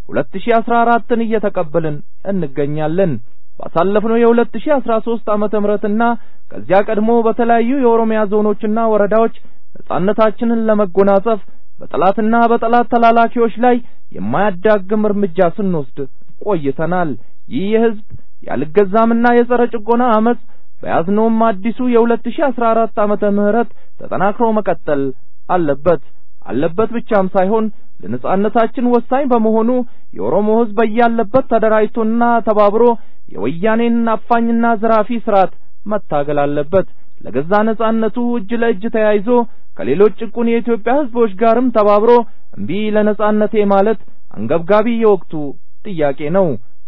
C: 2014ን እየተቀበልን እንገኛለን። ባሳለፍነው የ2013 ዓመተ ምህረትና ከዚያ ቀድሞ በተለያዩ የኦሮሚያ ዞኖችና ወረዳዎች ነጻነታችንን ለመጎናጸፍ በጠላትና በጠላት ተላላኪዎች ላይ የማያዳግም እርምጃ ስንወስድ ቆይተናል። ይህ የህዝብ ያልገዛምና የጸረ ጭቆና አመጽ በያዝነውም አዲሱ የ2014 ዓመተ ምህረት ተጠናክሮ መቀጠል አለበት ብቻም ሳይሆን ለነጻነታችን ወሳኝ በመሆኑ የኦሮሞ ህዝብ ያለበት ተደራጅቶና ተባብሮ የወያኔን አፋኝና ዘራፊ ስርዓት መታገል አለበት። ለገዛ ነጻነቱ እጅ ለእጅ ተያይዞ ከሌሎች ጭቁን የኢትዮጵያ ህዝቦች ጋርም ተባብሮ እምቢ ለነጻነቴ ማለት አንገብጋቢ የወቅቱ ጥያቄ ነው።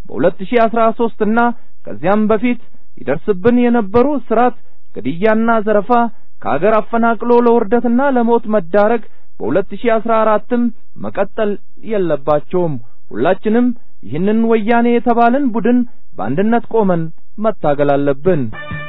C: በ2013 እና ከዚያም በፊት ይደርስብን የነበሩ እስራት፣ ግድያና ዘረፋ ከሀገር አፈናቅሎ ለውርደትና ለሞት መዳረግ በ2014ም መቀጠል የለባቸውም። ሁላችንም ይህንን ወያኔ የተባለን ቡድን በአንድነት ቆመን መታገል አለብን።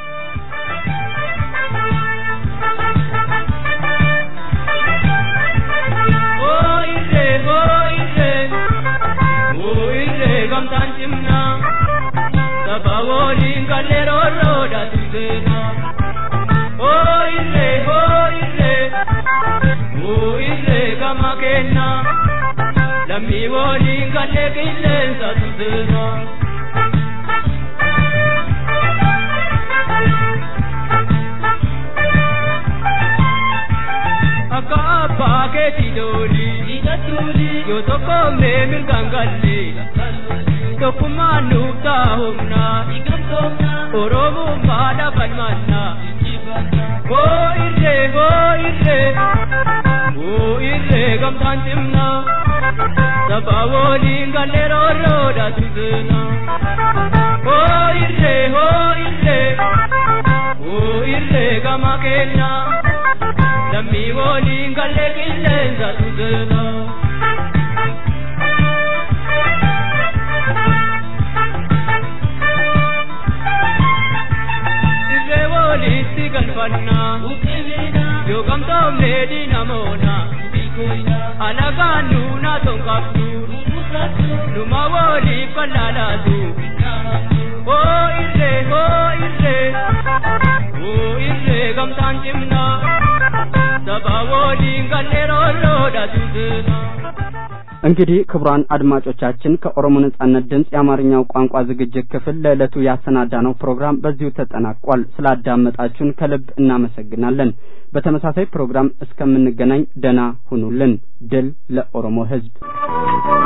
H: እንግዲህ ክቡራን አድማጮቻችን ከኦሮሞ ነጻነት ድምጽ የአማርኛው ቋንቋ ዝግጅት ክፍል ለዕለቱ ያሰናዳነው ፕሮግራም በዚሁ ተጠናቋል። ስላዳመጣችሁን ከልብ እናመሰግናለን። በተመሳሳይ ፕሮግራም እስከምንገናኝ ደህና ሁኑልን። ድል ለኦሮሞ ሕዝብ።